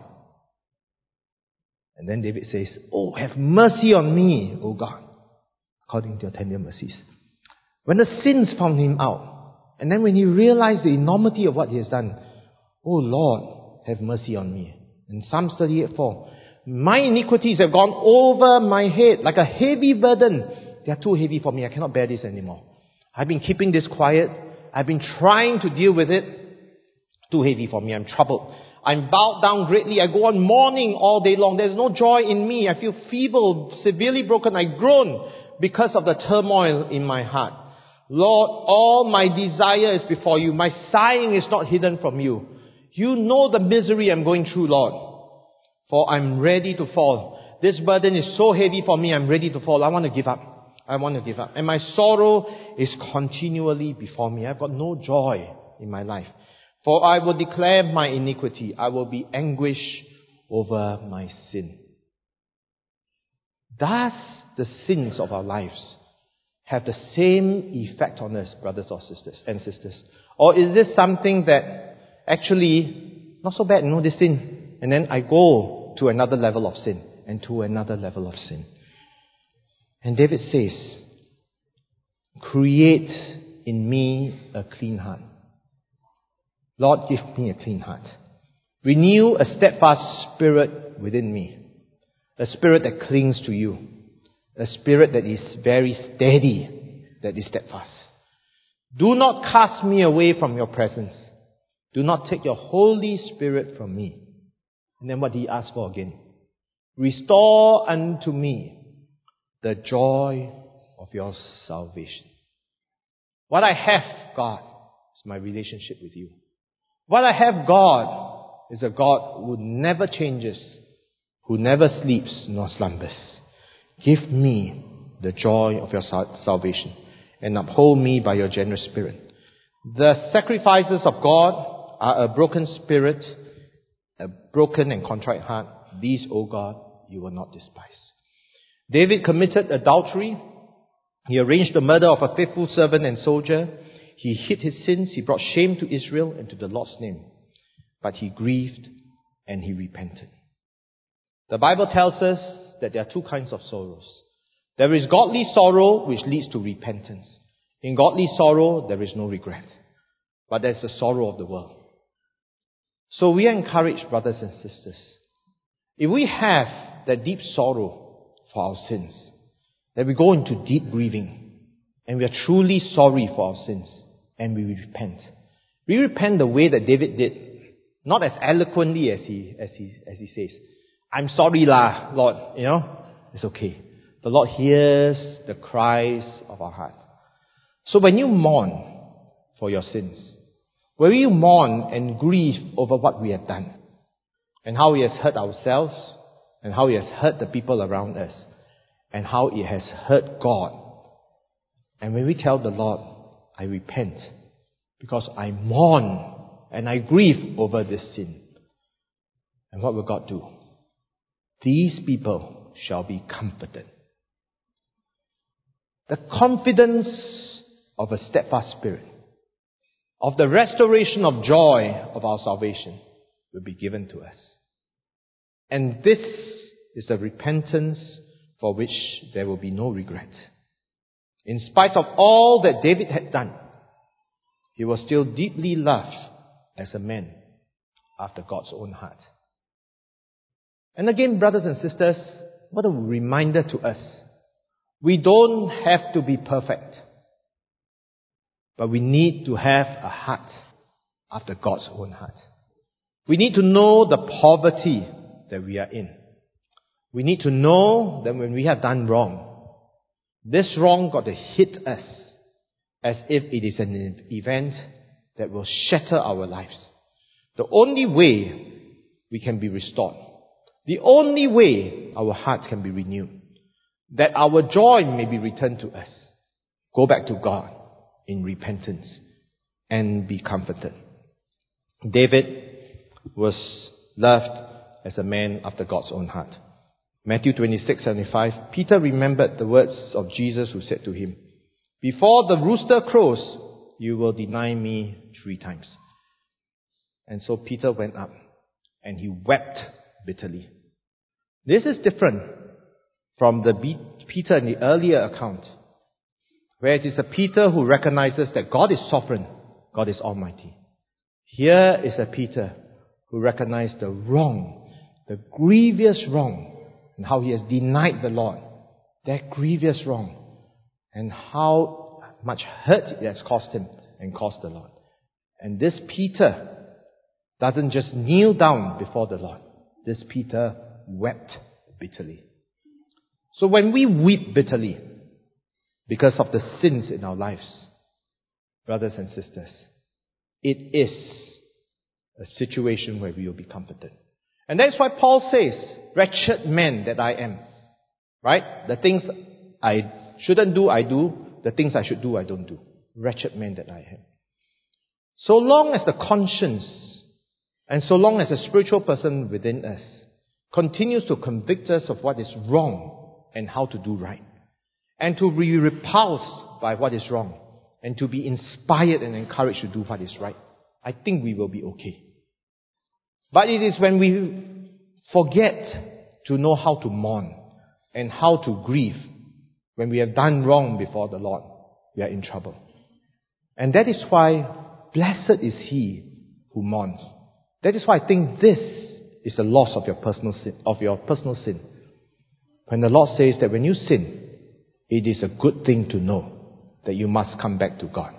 And then David says, oh, have mercy on me, O God, according to your tender mercies. When the sins found him out, and then when he realized the enormity of what he has done, oh Lord, have mercy on me. In Psalm thirty-eight four, my iniquities have gone over my head like a heavy burden. They are too heavy for me. I cannot bear this anymore. I've been keeping this quiet. I've been trying to deal with it. Too heavy for me. I'm troubled. I'm bowed down greatly. I go on mourning all day long. There's no joy in me. I feel feeble, severely broken. I groan because of the turmoil in my heart. Lord, all my desire is before you. My sighing is not hidden from you. You know the misery I'm going through, Lord. For I'm ready to fall. This burden is so heavy for me, I'm ready to fall. I want to give up. I want to give up. And my sorrow is continually before me. I've got no joy in my life. For I will declare my iniquity. I will be anguish over my sin. Does the sins of our lives have the same effect on us, brothers or sisters and sisters? Or is this something that actually, not so bad, you know, this sin, and then I go to another level of sin, and to another level of sin. And David says, create in me a clean heart. Lord, give me a clean heart. Renew a steadfast spirit within me. A spirit that clings to you. A spirit that is very steady, that is steadfast. Do not cast me away from your presence. Do not take your Holy Spirit from me. And then what did he ask for again? Restore unto me the joy of your salvation. What I have, God, is my relationship with you. What I have, God, is a God who never changes, who never sleeps nor slumbers. Give me the joy of your sal- salvation and uphold me by your generous spirit. The sacrifices of God are a broken spirit, a broken and contrite heart. These, O God, you will not despise. David committed adultery. He arranged the murder of a faithful servant and soldier. He hid his sins. He brought shame to Israel and to the Lord's name. But he grieved and he repented. The Bible tells us that there are two kinds of sorrows. There is godly sorrow which leads to repentance. In godly sorrow, there is no regret. But there's the sorrow of the world. So we are encouraged, brothers and sisters, if we have that deep sorrow for our sins, that we go into deep grieving, and we are truly sorry for our sins, and we repent. We repent the way that David did, not as eloquently as he as he as he says, I'm sorry lah, Lord, you know, it's okay. The Lord hears the cries of our hearts. So when you mourn for your sins, when you mourn and grieve over what we have done, and how it has hurt ourselves, and how it has hurt the people around us, and how it has hurt God, And when we tell the Lord, I repent because I mourn and I grieve over this sin. And what will God do? These people shall be comforted. The confidence of a steadfast spirit, of the restoration of joy of our salvation, will be given to us. And this is the repentance for which there will be no regret. In spite of all that David had done, he was still deeply loved as a man after God's own heart. And again, brothers and sisters, what a reminder to us. We don't have to be perfect, but we need to have a heart after God's own heart. We need to know the poverty that we are in. We need to know that when we have done wrong, this wrong got to hit us as if it is an event that will shatter our lives. The only way we can be restored, the only way our hearts can be renewed, that our joy may be returned to us, go back to God in repentance and be comforted. David was loved as a man after God's own heart. Matthew twenty-six seventy-five, Peter remembered the words of Jesus who said to him, before the rooster crows, you will deny me three times. And so Peter went up and he wept bitterly. This is different from the Peter in the earlier account, where it is a Peter who recognizes that God is sovereign, God is almighty. Here is a Peter who recognized the wrong, the grievous wrong, and how he has denied the Lord, that grievous wrong, and how much hurt it has cost him and cost the Lord. And this Peter doesn't just kneel down before the Lord. This Peter wept bitterly. So when we weep bitterly because of the sins in our lives, brothers and sisters, it is a situation where we will be comforted. And that's why Paul says, wretched man that I am. Right? The things I shouldn't do, I do. The things I should do, I don't do. Wretched man that I am. So long as the conscience and so long as a spiritual person within us continues to convict us of what is wrong and how to do right, and to be repulsed by what is wrong, and to be inspired and encouraged to do what is right, I think we will be okay. But it is when we forget to know how to mourn and how to grieve, when we have done wrong before the Lord, we are in trouble. And that is why blessed is he who mourns. That is why I think this is the loss of your personal sin, of your personal sin. When the Lord says that when you sin, it is a good thing to know that you must come back to God.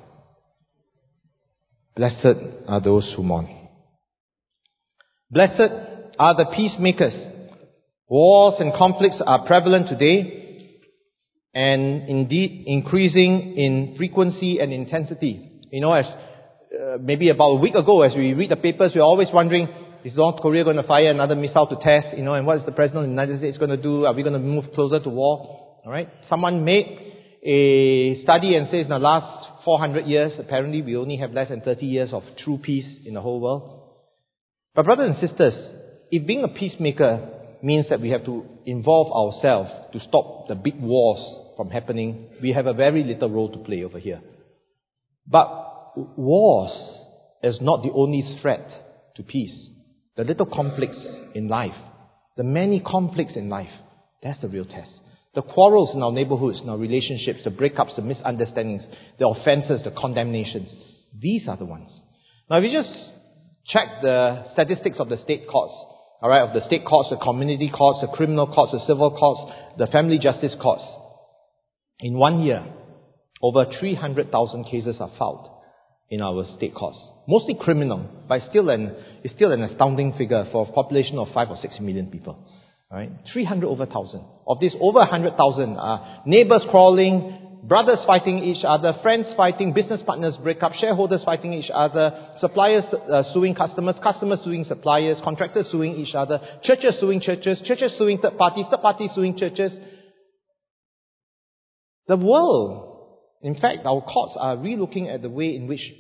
Blessed are those who mourn. Blessed are the peacemakers. Wars and conflicts are prevalent today, and indeed increasing in frequency and intensity. You know, as uh, maybe about a week ago, as we read the papers, we're always wondering, is North Korea going to fire another missile to test? You know, and what is the President of the United States going to do? Are we going to move closer to war? All right. Someone made a study and says in the last four hundred years, apparently we only have less than thirty years of true peace in the whole world. But brothers and sisters, if being a peacemaker means that we have to involve ourselves to stop the big wars from happening, we have a very little role to play over here. But wars is not the only threat to peace. The little conflicts in life, the many conflicts in life, that's the real test. The quarrels in our neighborhoods, in our relationships, the breakups, the misunderstandings, the offenses, the condemnations, these are the ones. Now if you just check the statistics of the state courts, alright, of the state courts, the community courts, the criminal courts, the civil courts, the family justice courts, in one year, over three hundred thousand cases are filed in our state courts. Mostly criminal, but still an, it's still an astounding figure for a population of five or six million people. Right? three hundred over one thousand. Of this, over one hundred thousand are neighbors quarreling, brothers fighting each other, friends fighting, business partners break up, shareholders fighting each other, suppliers uh, suing customers, customers suing suppliers, contractors suing each other, churches suing churches, churches suing third parties, third parties suing churches. The world In fact, our courts are re-looking at the way in which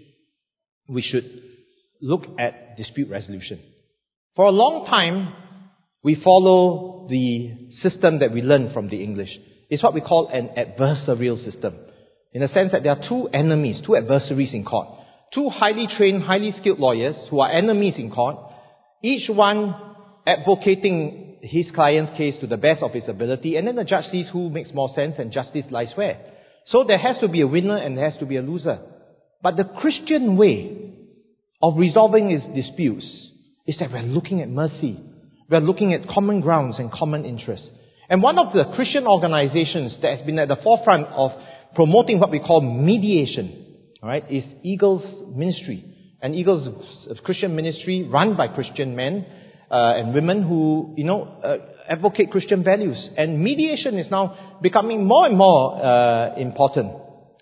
we should look at dispute resolution. For a long time, we follow the system that we learned from the English. It's what we call an adversarial system. In the sense that there are two enemies, two adversaries in court. Two highly trained, highly skilled lawyers who are enemies in court, each one advocating his client's case to the best of his ability, and then the judge sees who makes more sense and justice lies where. So there has to be a winner and there has to be a loser. But the Christian way of resolving his disputes is that we're looking at mercy. We're looking at common grounds and common interests. And one of the Christian organizations that has been at the forefront of promoting what we call mediation, all right, is Eagles Ministry. And Eagles is a Christian ministry run by Christian men uh, and women who, you know, uh, advocate Christian values. And mediation is now becoming more and more uh, important.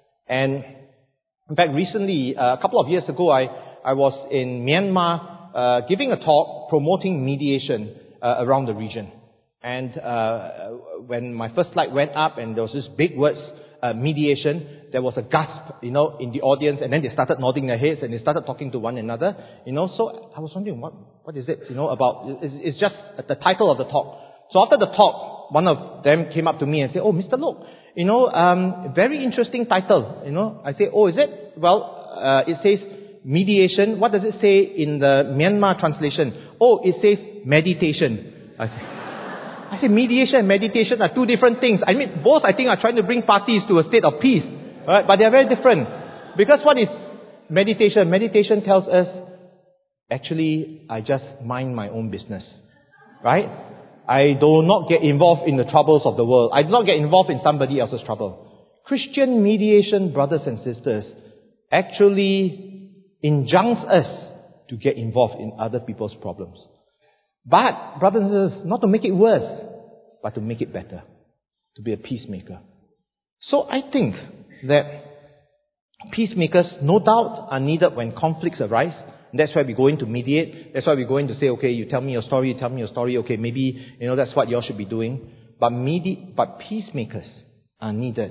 And in fact, recently, uh, a couple of years ago, I, I was in Myanmar uh, giving a talk promoting mediation uh, around the region. And uh, when my first slide went up and there was this big words, uh, mediation, there was a gasp, you know, in the audience, and then they started nodding their heads and they started talking to one another, you know. So I was wondering, what, what is it, you know, about? It's, it's just the title of the talk. So after the talk, one of them came up to me and said, "Oh, Mister Look, you know, um, very interesting title, you know." I say, "Oh, is it?" Well, uh, it says mediation. What does it say in the Myanmar translation? Oh, it says meditation. I say, I say mediation and meditation are two different things. I mean, both I think are trying to bring parties to a state of peace, right? But they are very different. Because what is meditation? Meditation tells us, actually, I just mind my own business, right? I do not get involved in the troubles of the world. I do not get involved in somebody else's trouble. Christian mediation, brothers and sisters, actually injuncts us to get involved in other people's problems. But, brothers and sisters, not to make it worse, but to make it better. To be a peacemaker. So I think that peacemakers, no doubt, are needed when conflicts arise. And that's why we go in to mediate. That's why we go in to say, okay, you tell me your story, you tell me your story. Okay, maybe, you know, that's what you all should be doing. But medi- but peacemakers are needed.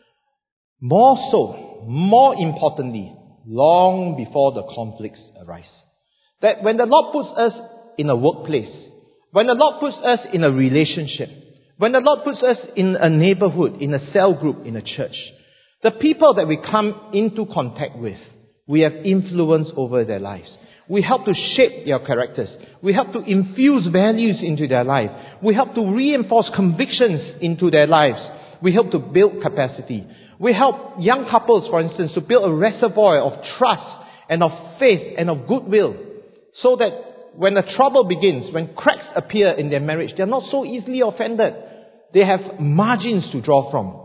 More so, more importantly, long before the conflicts arise. That when the Lord puts us in a workplace, when the Lord puts us in a relationship, when the Lord puts us in a neighborhood, in a cell group, in a church, the people that we come into contact with, we have influence over their lives. We help to shape their characters. We help to infuse values into their life. We help to reinforce convictions into their lives. We help to build capacity. We help young couples, for instance, to build a reservoir of trust and of faith and of goodwill, so that when the trouble begins, when cracks appear in their marriage, they're not so easily offended. They have margins to draw from.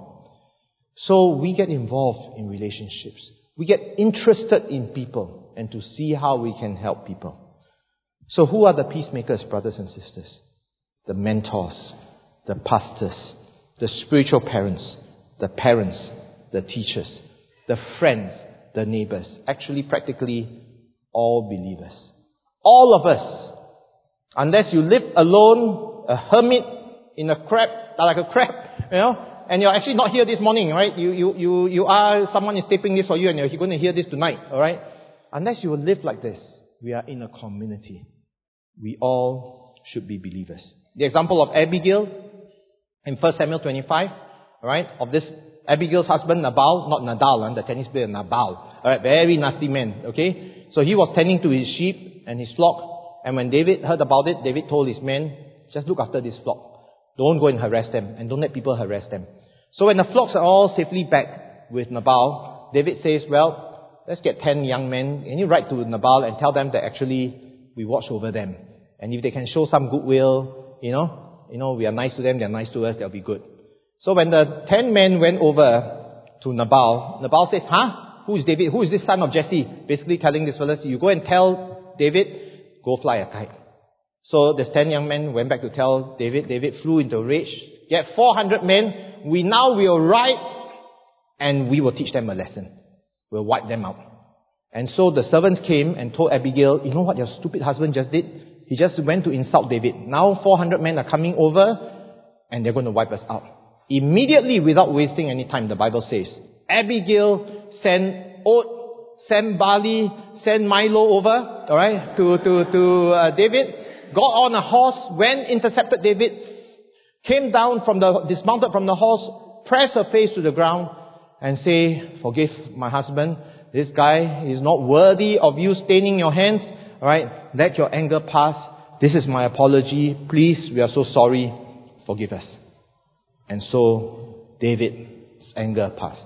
So we get involved in relationships. We get interested in people and to see how we can help people. So who are the peacemakers, brothers and sisters? The mentors, the pastors, the spiritual parents, the parents, the teachers, the friends, the neighbors. Actually, practically all believers. All of us. Unless you live alone, a hermit in a crab, like a crab, you know, and you're actually not here this morning, right? You, you, you, you are, someone is taping this for you and you're going to hear this tonight, alright? Unless you will live like this, we are in a community. We all should be believers. The example of Abigail in First Samuel twenty-five, alright, of this Abigail's husband, Nabal, not Nadal, and the tennis player Nabal, alright, very nasty man, okay? So he was tending to his sheep and his flock, and when David heard about it, David told his men, just look after this flock. Don't go and harass them, and don't let people harass them. So when the flocks are all safely back with Nabal, David says, well, let's get ten young men, and you write to Nabal and tell them that actually we watch over them. And if they can show some goodwill, you know, you know, we are nice to them, they are nice to us, they'll be good. So when the ten men went over to Nabal, Nabal says, huh? Who is David? Who is this son of Jesse? Basically telling this fellow, you go and tell David, go fly a kite. So the ten young men went back to tell David. David flew into a rage. Get four hundred men. We now will ride and we will teach them a lesson. We'll wipe them out. And so the servants came and told Abigail, you know what your stupid husband just did? He just went to insult David. Now four hundred men are coming over and they're going to wipe us out. Immediately, without wasting any time, the Bible says, Abigail sent oat, sent barley, sent Milo over, alright, to, to, to uh, David, got on a horse, went, intercepted David, came down from the, dismounted from the horse, pressed her face to the ground, and say, forgive my husband, this guy is not worthy of you staining your hands, alright, let your anger pass, this is my apology, please, we are so sorry, forgive us. And so, David's anger passed.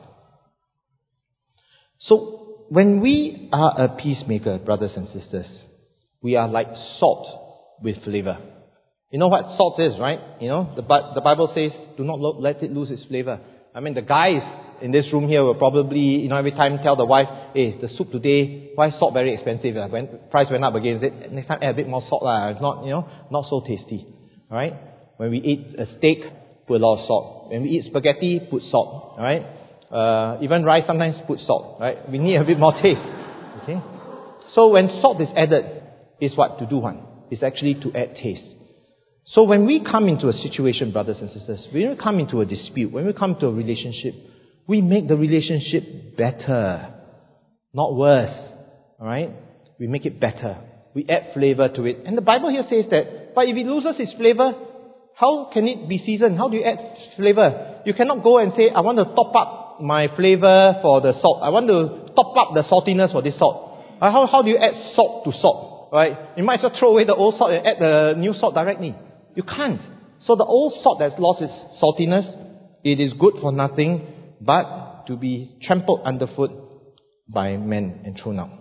So, when we are a peacemaker, brothers and sisters, we are like salt with flavor. You know what salt is, right? You know, the, the Bible says, do not lo- let it lose its flavor. I mean, the guys in this room here will probably, you know, every time tell the wife, hey, the soup today, why is salt very expensive? Uh? When price went up again, it, next time add a bit more salt. Uh. It's not, you know, not so tasty. Alright? When we eat a steak, put a lot of salt. When we eat spaghetti, put salt. Alright? Uh, even rice sometimes put salt. Right? We need a bit more taste. Okay? So when salt is added, it's what? To do one. It's actually to add taste. So when we come into a situation, brothers and sisters, when we come into a dispute, when we come to a relationship, we make the relationship better, not worse. Alright? We make it better. We add flavor to it. And the Bible here says that, but if it loses its flavor, how can it be seasoned? How do you add flavor? You cannot go and say, I want to top up my flavor for the salt. I want to top up the saltiness for this salt. How, how do you add salt to salt? Right? You might as well throw away the old salt and add the new salt directly. You can't. So the old salt that's lost its saltiness, it is good for nothing but to be trampled underfoot by men and thrown out.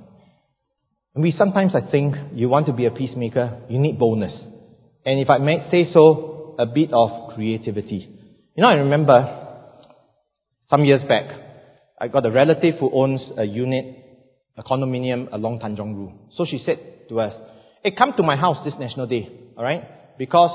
And we sometimes, I think, you want to be a peacemaker, you need boldness. And if I may say so, a bit of creativity. You know, I remember some years back, I got a relative who owns a unit, a condominium along Tanjong Rhu. So she said to us, hey, come to my house this National Day, alright? Because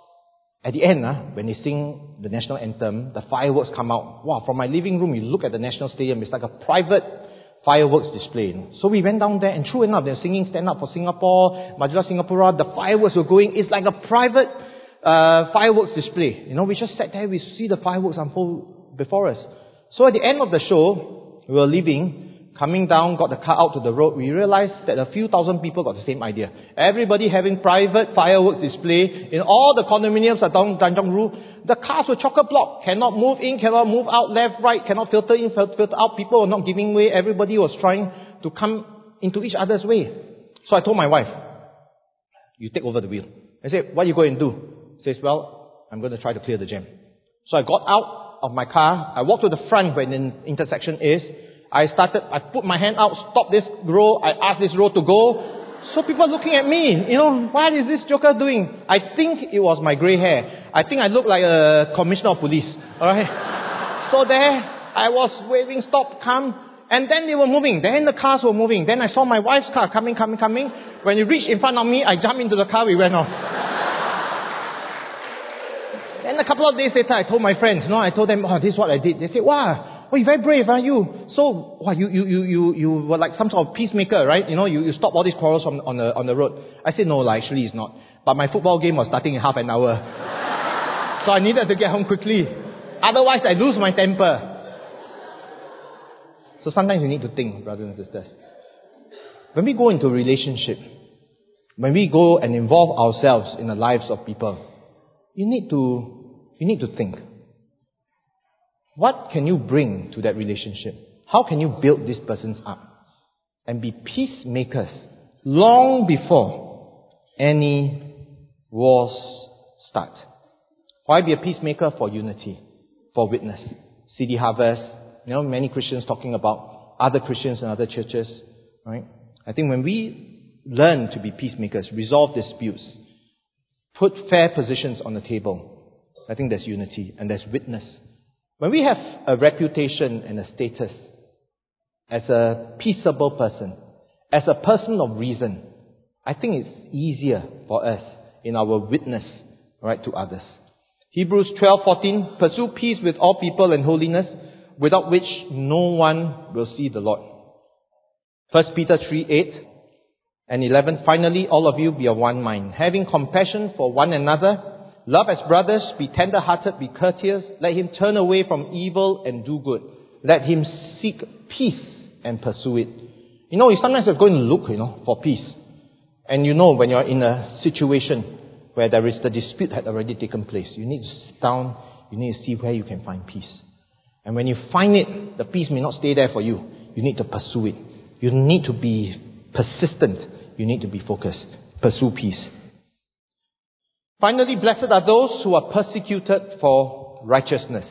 at the end, uh, when they sing the national anthem, the fireworks come out. Wow, from my living room, you look at the National Stadium, it's like a private fireworks display. You know? So we went down there, and true enough, they're singing Stand Up for Singapore, Majulah Singapura, the fireworks were going. It's like a private uh, fireworks display. You know, we just sat there, we see the fireworks unfold before us. So at the end of the show, we were leaving, coming down, got the car out to the road, we realized that a few thousand people got the same idea. Everybody having private fireworks display in all the condominiums at Tanjong Rhu. The cars were chock-a-block. Cannot move in, cannot move out, left, right, cannot filter in, filter out. People were not giving way. Everybody was trying to come into each other's way. So I told my wife, you take over the wheel. I said, what are you going to do? She says, well, I'm going to try to clear the jam. So I got out of my car. I walked to the front where the intersection is. I started, I put my hand out, stop this row, I asked this row to go. So people looking at me, you know, what is this joker doing? I think it was my grey hair. I think I looked like a commissioner of police. Alright? So there, I was waving, stop, come, and then they were moving. Then the cars were moving. Then I saw my wife's car coming, coming, coming. When it reached in front of me, I jumped into the car, we went off. Then a couple of days later, I told my friends, no, I told them, oh, this is what I did. They said, wow, oh, you're very brave, aren't you? So, wow, you, you, you, you, you were like some sort of peacemaker, right? You know, you, you stop all these quarrels on, on the, on the road. I said, no, like, actually it's not. But my football game was starting in half an hour. So I needed to get home quickly. Otherwise, I lose my temper. So sometimes you need to think, brothers and sisters. When we go into a relationship, when we go and involve ourselves in the lives of people, you need to, you need to think. What can you bring to that relationship? How can you build this person up? And be peacemakers long before any wars start. Why be a peacemaker? For unity, for witness. City Harvest, you know, many Christians talking about other Christians and other churches, right? I think when we learn to be peacemakers, resolve disputes, put fair positions on the table, I think there's unity and there's witness. When we have a reputation and a status as a peaceable person, as a person of reason, I think it's easier for us in our witness, right, to others. Hebrews twelve fourteen, pursue peace with all people and holiness, without which no one will see the Lord. First Peter three eight and eleven, finally, all of you be of one mind, having compassion for one another, love as brothers, be tender-hearted, be courteous, let him turn away from evil and do good. let him seek peace and pursue it. You know, you sometimes have to go and look, you know, for peace. And you know when you're in a situation where there is the dispute had already taken place, you need to sit down, you need to see where you can find peace. And when you find it, the peace may not stay there for you. You need to pursue it. You need to be persistent. You need to be focused. Pursue peace. Finally, blessed are those who are persecuted for righteousness.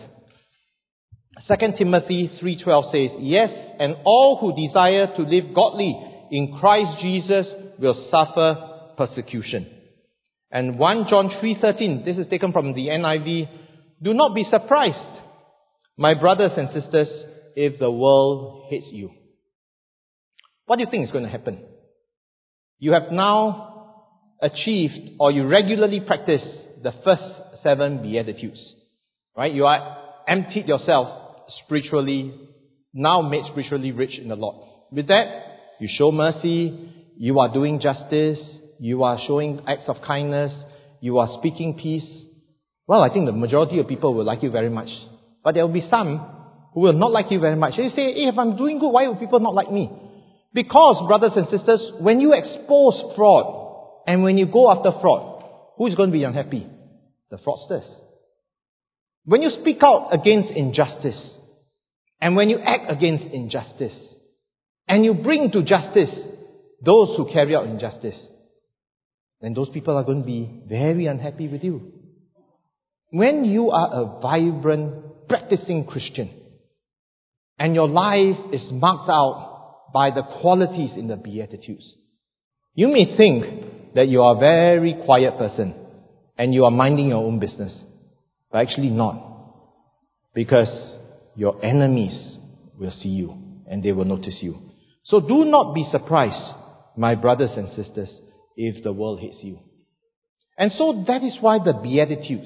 Second Timothy three twelve says, yes, and all who desire to live godly in Christ Jesus will suffer persecution. And First John three thirteen, this is taken from the N I V, do not be surprised, my brothers and sisters, if the world hates you. What do you think is going to happen? You have now achieved, or you regularly practice the first seven Beatitudes. Right? You are emptied yourself spiritually, now made spiritually rich in the Lord. With that, you show mercy, you are doing justice, you are showing acts of kindness, you are speaking peace. Well, I think the majority of people will like you very much. But there will be some who will not like you very much. They say, hey, if I'm doing good, why will people not like me? Because, brothers and sisters, when you expose fraud and when you go after fraud, who is going to be unhappy? The fraudsters. When you speak out against injustice and when you act against injustice and you bring to justice those who carry out injustice, then those people are going to be very unhappy with you. When you are a vibrant, practicing Christian and your life is marked out by the qualities in the Beatitudes, you may think that you are a very quiet person and you are minding your own business. But actually not. Because your enemies will see you and they will notice you. So do not be surprised, my brothers and sisters, if the world hates you. And so that is why the Beatitudes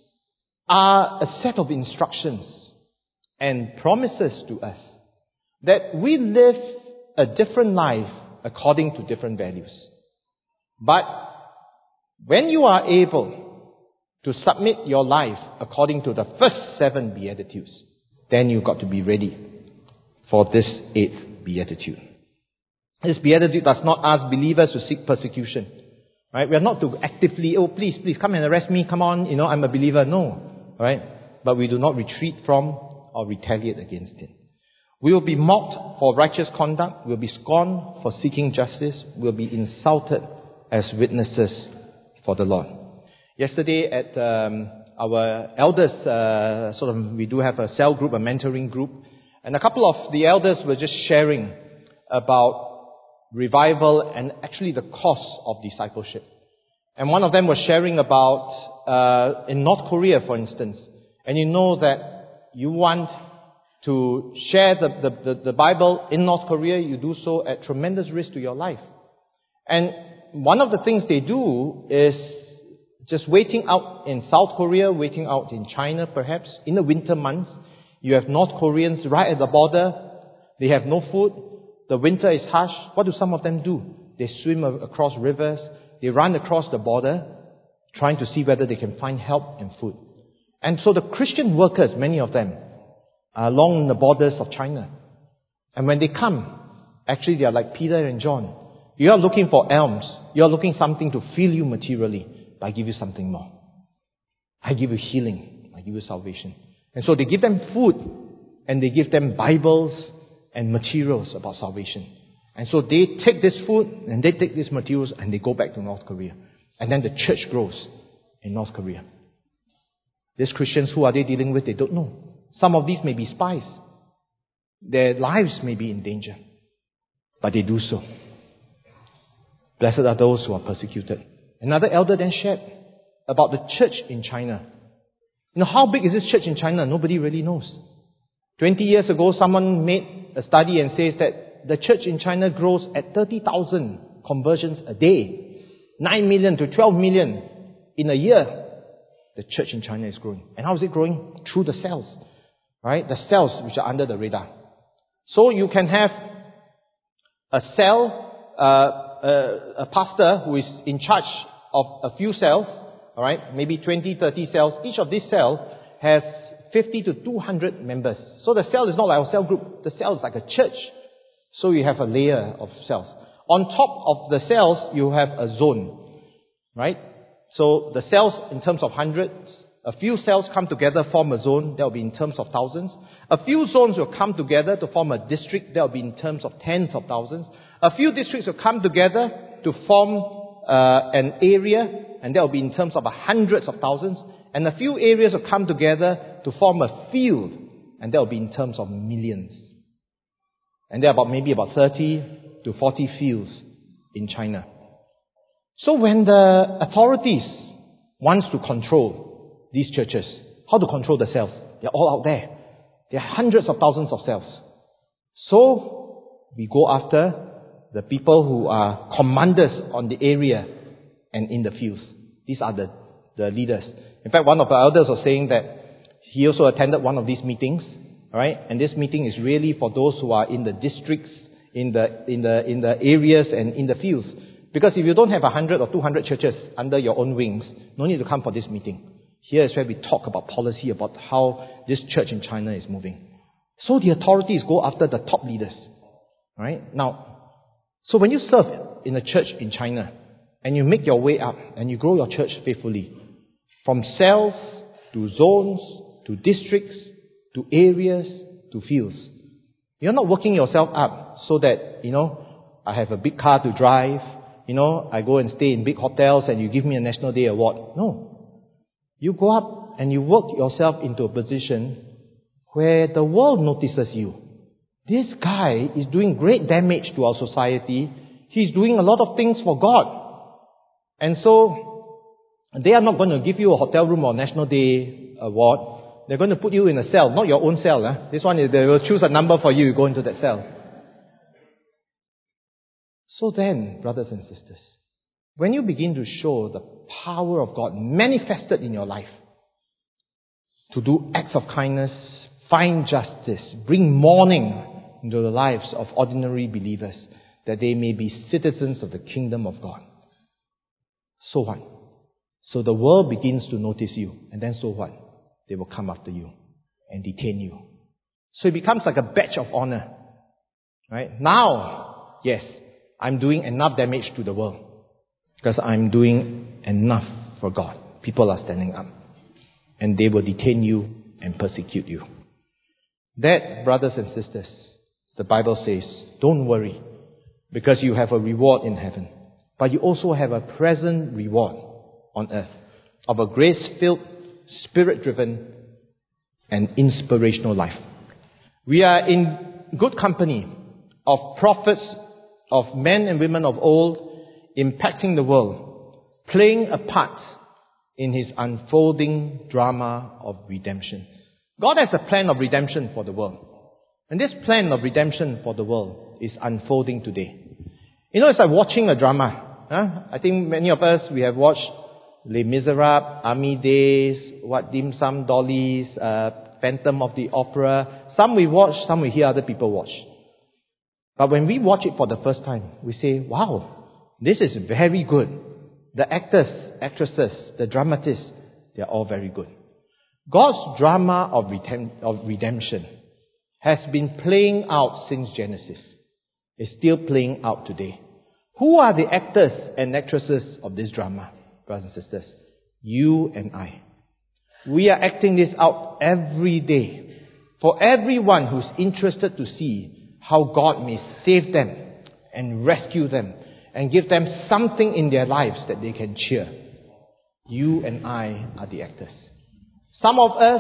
are a set of instructions and promises to us that we live a different life according to different values. But when you are able to submit your life according to the first seven Beatitudes, then you've got to be ready for this eighth Beatitude. This Beatitude does not ask believers to seek persecution. Right? We are not to actively, oh please, please come and arrest me, come on, you know, I'm a believer. No. Right? But we do not retreat from or retaliate against it. We will be mocked for righteous conduct, we will be scorned for seeking justice, we will be insulted as witnesses for the Lord. Yesterday at um, our elders, uh, sort of, we do have a cell group, a mentoring group, and a couple of the elders were just sharing about revival and actually the cost of discipleship. And one of them was sharing about, uh, in North Korea, for instance, and you know that you want to share the, the, the, the Bible in North Korea, you do so at tremendous risk to your life. And one of the things they do is just waiting out in South Korea, waiting out in China perhaps, in the winter months. You have North Koreans right at the border. They have no food. The winter is harsh. What do some of them do? They swim across rivers. They run across the border, trying to see whether they can find help and food. And so the Christian workers, many of them, are along the borders of China. And when they come, actually they are like Peter and John. You are looking for alms. You are looking something to fill you materially. But I give you something more. I give you healing. I give you salvation. And so they give them food and they give them Bibles and materials about salvation. And so they take this food and they take these materials and they go back to North Korea. And then the church grows in North Korea. These Christians, who are they dealing with? They don't know. Some of these may be spies. Their lives may be in danger. But they do so. Blessed are those who are persecuted. Another elder then shared about the church in China. You know, how big is this church in China? Nobody really knows. Twenty years ago, someone made a study and says that the church in China grows at thirty thousand conversions a day. nine million to twelve million in a year. The church in China is growing. And how is it growing? Through the cells. Right? The cells which are under the radar. So you can have a cell, uh, a, a pastor who is in charge of a few cells, alright, maybe twenty, thirty cells. Each of these cells has fifty to two hundred members. So the cell is not like our cell group. The cell is like a church. So you have a layer of cells. On top of the cells, you have a zone. Right? So the cells in terms of hundreds, a few cells come together, form a zone, that will be in terms of thousands. A few zones will come together to form a district, that will be in terms of tens of thousands. A few districts will come together to form uh, an area, and that will be in terms of hundreds of thousands. And a few areas will come together to form a field, and that will be in terms of millions. And there are about maybe about thirty to forty fields in China. So when the authorities wants to control these churches, how to control the cells? They're all out there. There are hundreds of thousands of cells. So we go after the people who are commanders on the area and in the fields. These are the, the leaders. In fact, one of the elders was saying that he also attended one of these meetings, right? And this meeting is really for those who are in the districts, in the in the in the areas and in the fields. Because if you don't have a hundred or two hundred churches under your own wings, no need to come for this meeting. Here is where we talk about policy, about how this church in China is moving. So the authorities go after the top leaders, right? Now, so when you serve in a church in China, and you make your way up, and you grow your church faithfully, from cells to zones, to districts, to areas, to fields, you're not working yourself up so that, you know, I have a big car to drive, you know, I go and stay in big hotels and you give me a National Day award. No. You go up and you work yourself into a position where the world notices you. This guy is doing great damage to our society. He's doing a lot of things for God. And so, they are not going to give you a hotel room or National Day award. They're going to put you in a cell, not your own cell. Huh? This one, is they will choose a number for you, you go into that cell. So then, brothers and sisters, when you begin to show the power of God manifested in your life, to do acts of kindness, find justice, bring mourning into the lives of ordinary believers, that they may be citizens of the kingdom of God. So what? So the world begins to notice you, and then so what? They will come after you and detain you. So it becomes like a badge of honor. Right? Now, yes, I'm doing enough damage to the world because I'm doing enough for God. People are standing up, and they will detain you and persecute you. That, brothers and sisters, the Bible says, don't worry, because you have a reward in heaven. But you also have a present reward on earth of a grace-filled, Spirit-driven, and inspirational life. We are in good company of prophets, of men and women of old, impacting the world, playing a part in His unfolding drama of redemption. God has a plan of redemption for the world. And this plan of redemption for the world is unfolding today. You know, it's like watching a drama. Huh? I think many of us, we have watched Les Miserables, Army Days, what Dim Sum Dollies, uh, Phantom of the Opera. Some we watch, some we hear other people watch. But when we watch it for the first time, we say, wow, this is very good. The actors, actresses, the dramatists, they are all very good. God's drama of, redemp- of redemption has been playing out since Genesis. It's still playing out today. Who are the actors and actresses of this drama, brothers and sisters? You and I. We are acting this out every day for everyone who's interested to see how God may save them and rescue them and give them something in their lives that they can cheer. You and I are the actors. Some of us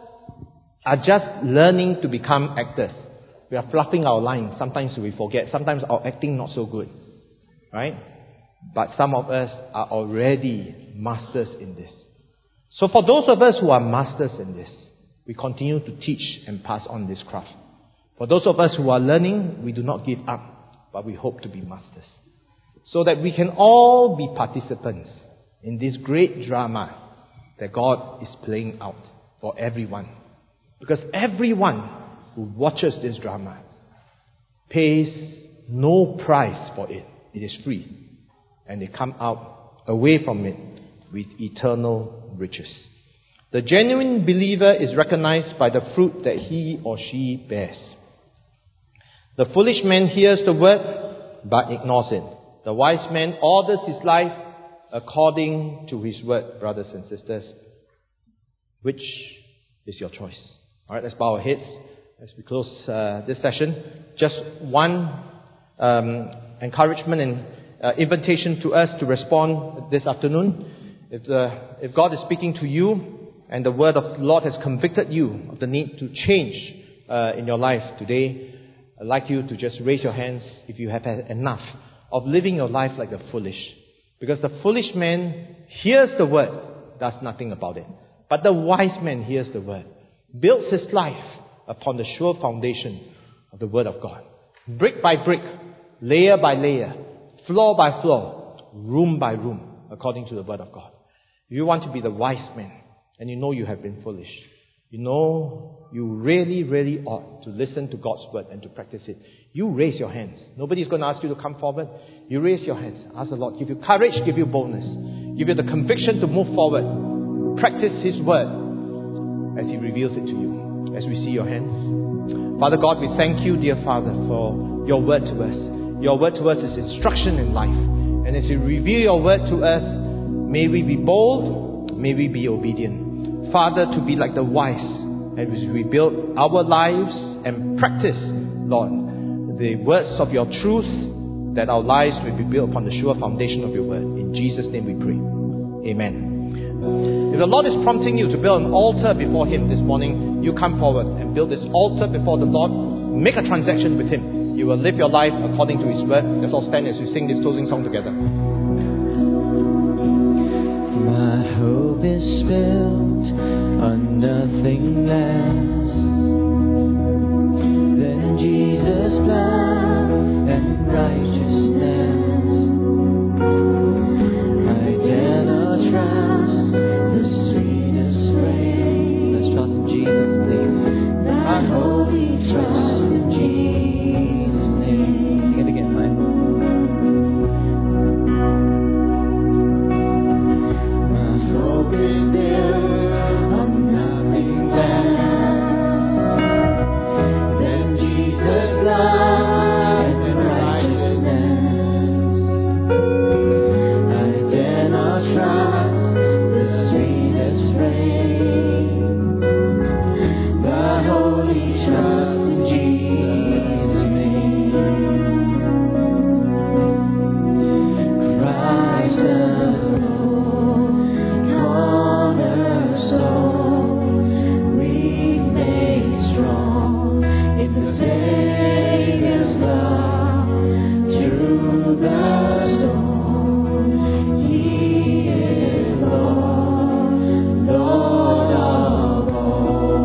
are just learning to become actors. We are fluffing our lines. Sometimes we forget. Sometimes our acting not so good. Right? But some of us are already masters in this. So for those of us who are masters in this, we continue to teach and pass on this craft. For those of us who are learning, we do not give up, but we hope to be masters. So that we can all be participants in this great drama that God is playing out for everyone. Because everyone who watches this drama pays no price for it. It is free. And they come out away from it with eternal riches. The genuine believer is recognized by the fruit that he or she bears. The foolish man hears the word but ignores it. The wise man orders his life according to his word, brothers and sisters. Which is your choice? Alright, let's bow our heads as we close uh, this session. Just one um, encouragement and uh, invitation to us to respond this afternoon. If, the, if God is speaking to you and the word of the Lord has convicted you of the need to change uh, in your life today, I'd like you to just raise your hands if you have had enough of living your life like the foolish. Because the foolish man hears the word, does nothing about it. But the wise man hears the word, builds his life upon the sure foundation of the word of God. Brick by brick, layer by layer, floor by floor, room by room, according to the word of God. If you want to be the wise man, and you know you have been foolish, you know you really, really ought to listen to God's word and to practice it. You raise your hands. Nobody's going to ask you to come forward. You raise your hands. Ask the Lord, give you courage, give you boldness, give you the conviction to move forward. Practice His word as He reveals it to you. As we see your hands. Father God, we thank you, dear Father, for your word to us. Your word to us is instruction in life. And as you reveal your word to us, may we be bold, may we be obedient. Father, to be like the wise, and as we build our lives and practice, Lord, the words of your truth, that our lives will be built upon the sure foundation of your word. In Jesus' name we pray. Amen. If the Lord is prompting you to build an altar before Him this morning, you come forward and build this altar before the Lord. Make a transaction with Him. You will live your life according to His word. Let's all stand as we sing this closing song together. My hope is built on nothing less than Jesus' blood and righteousness. I dare not trust the sweetest rain. Let's trust in Jesus' name. My holy trust in Jesus' name. Sing it again, my hope. My hope is built on nothing less than Jesus' blood and righteousness. I dare not trust the sweetest rain. My holy trust in Jesus' name. Christ alone, cornerstone, we made strong in the Savior's love. Through the storm, He is Lord, Lord of all.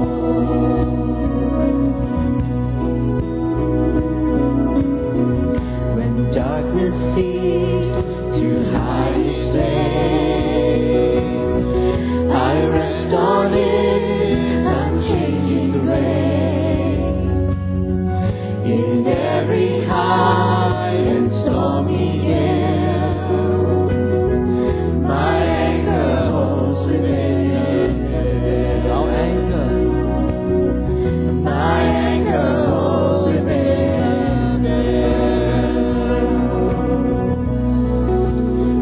When darkness ceased to hide His face, I rest on His unchanging grace. In every high and stormy gale, my anchor holds within. Our anchor, my anchor holds within.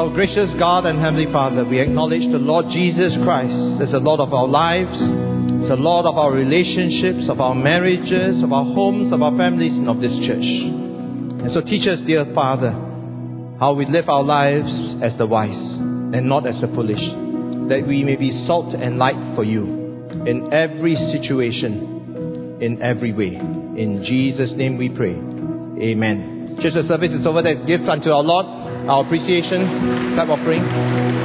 our gracious God and Heavenly Father, we acknowledge the Lord Jesus Christ as the Lord of our lives, as the Lord of our relationships, of our marriages, of our homes, of our families, and of this church. And so teach us, dear Father, how we live our lives as the wise and not as the foolish, that we may be salt and light for you in every situation, in every way. In Jesus' name we pray. Amen. Church, the service is over. That gift unto our Lord, our appreciation, clap offering.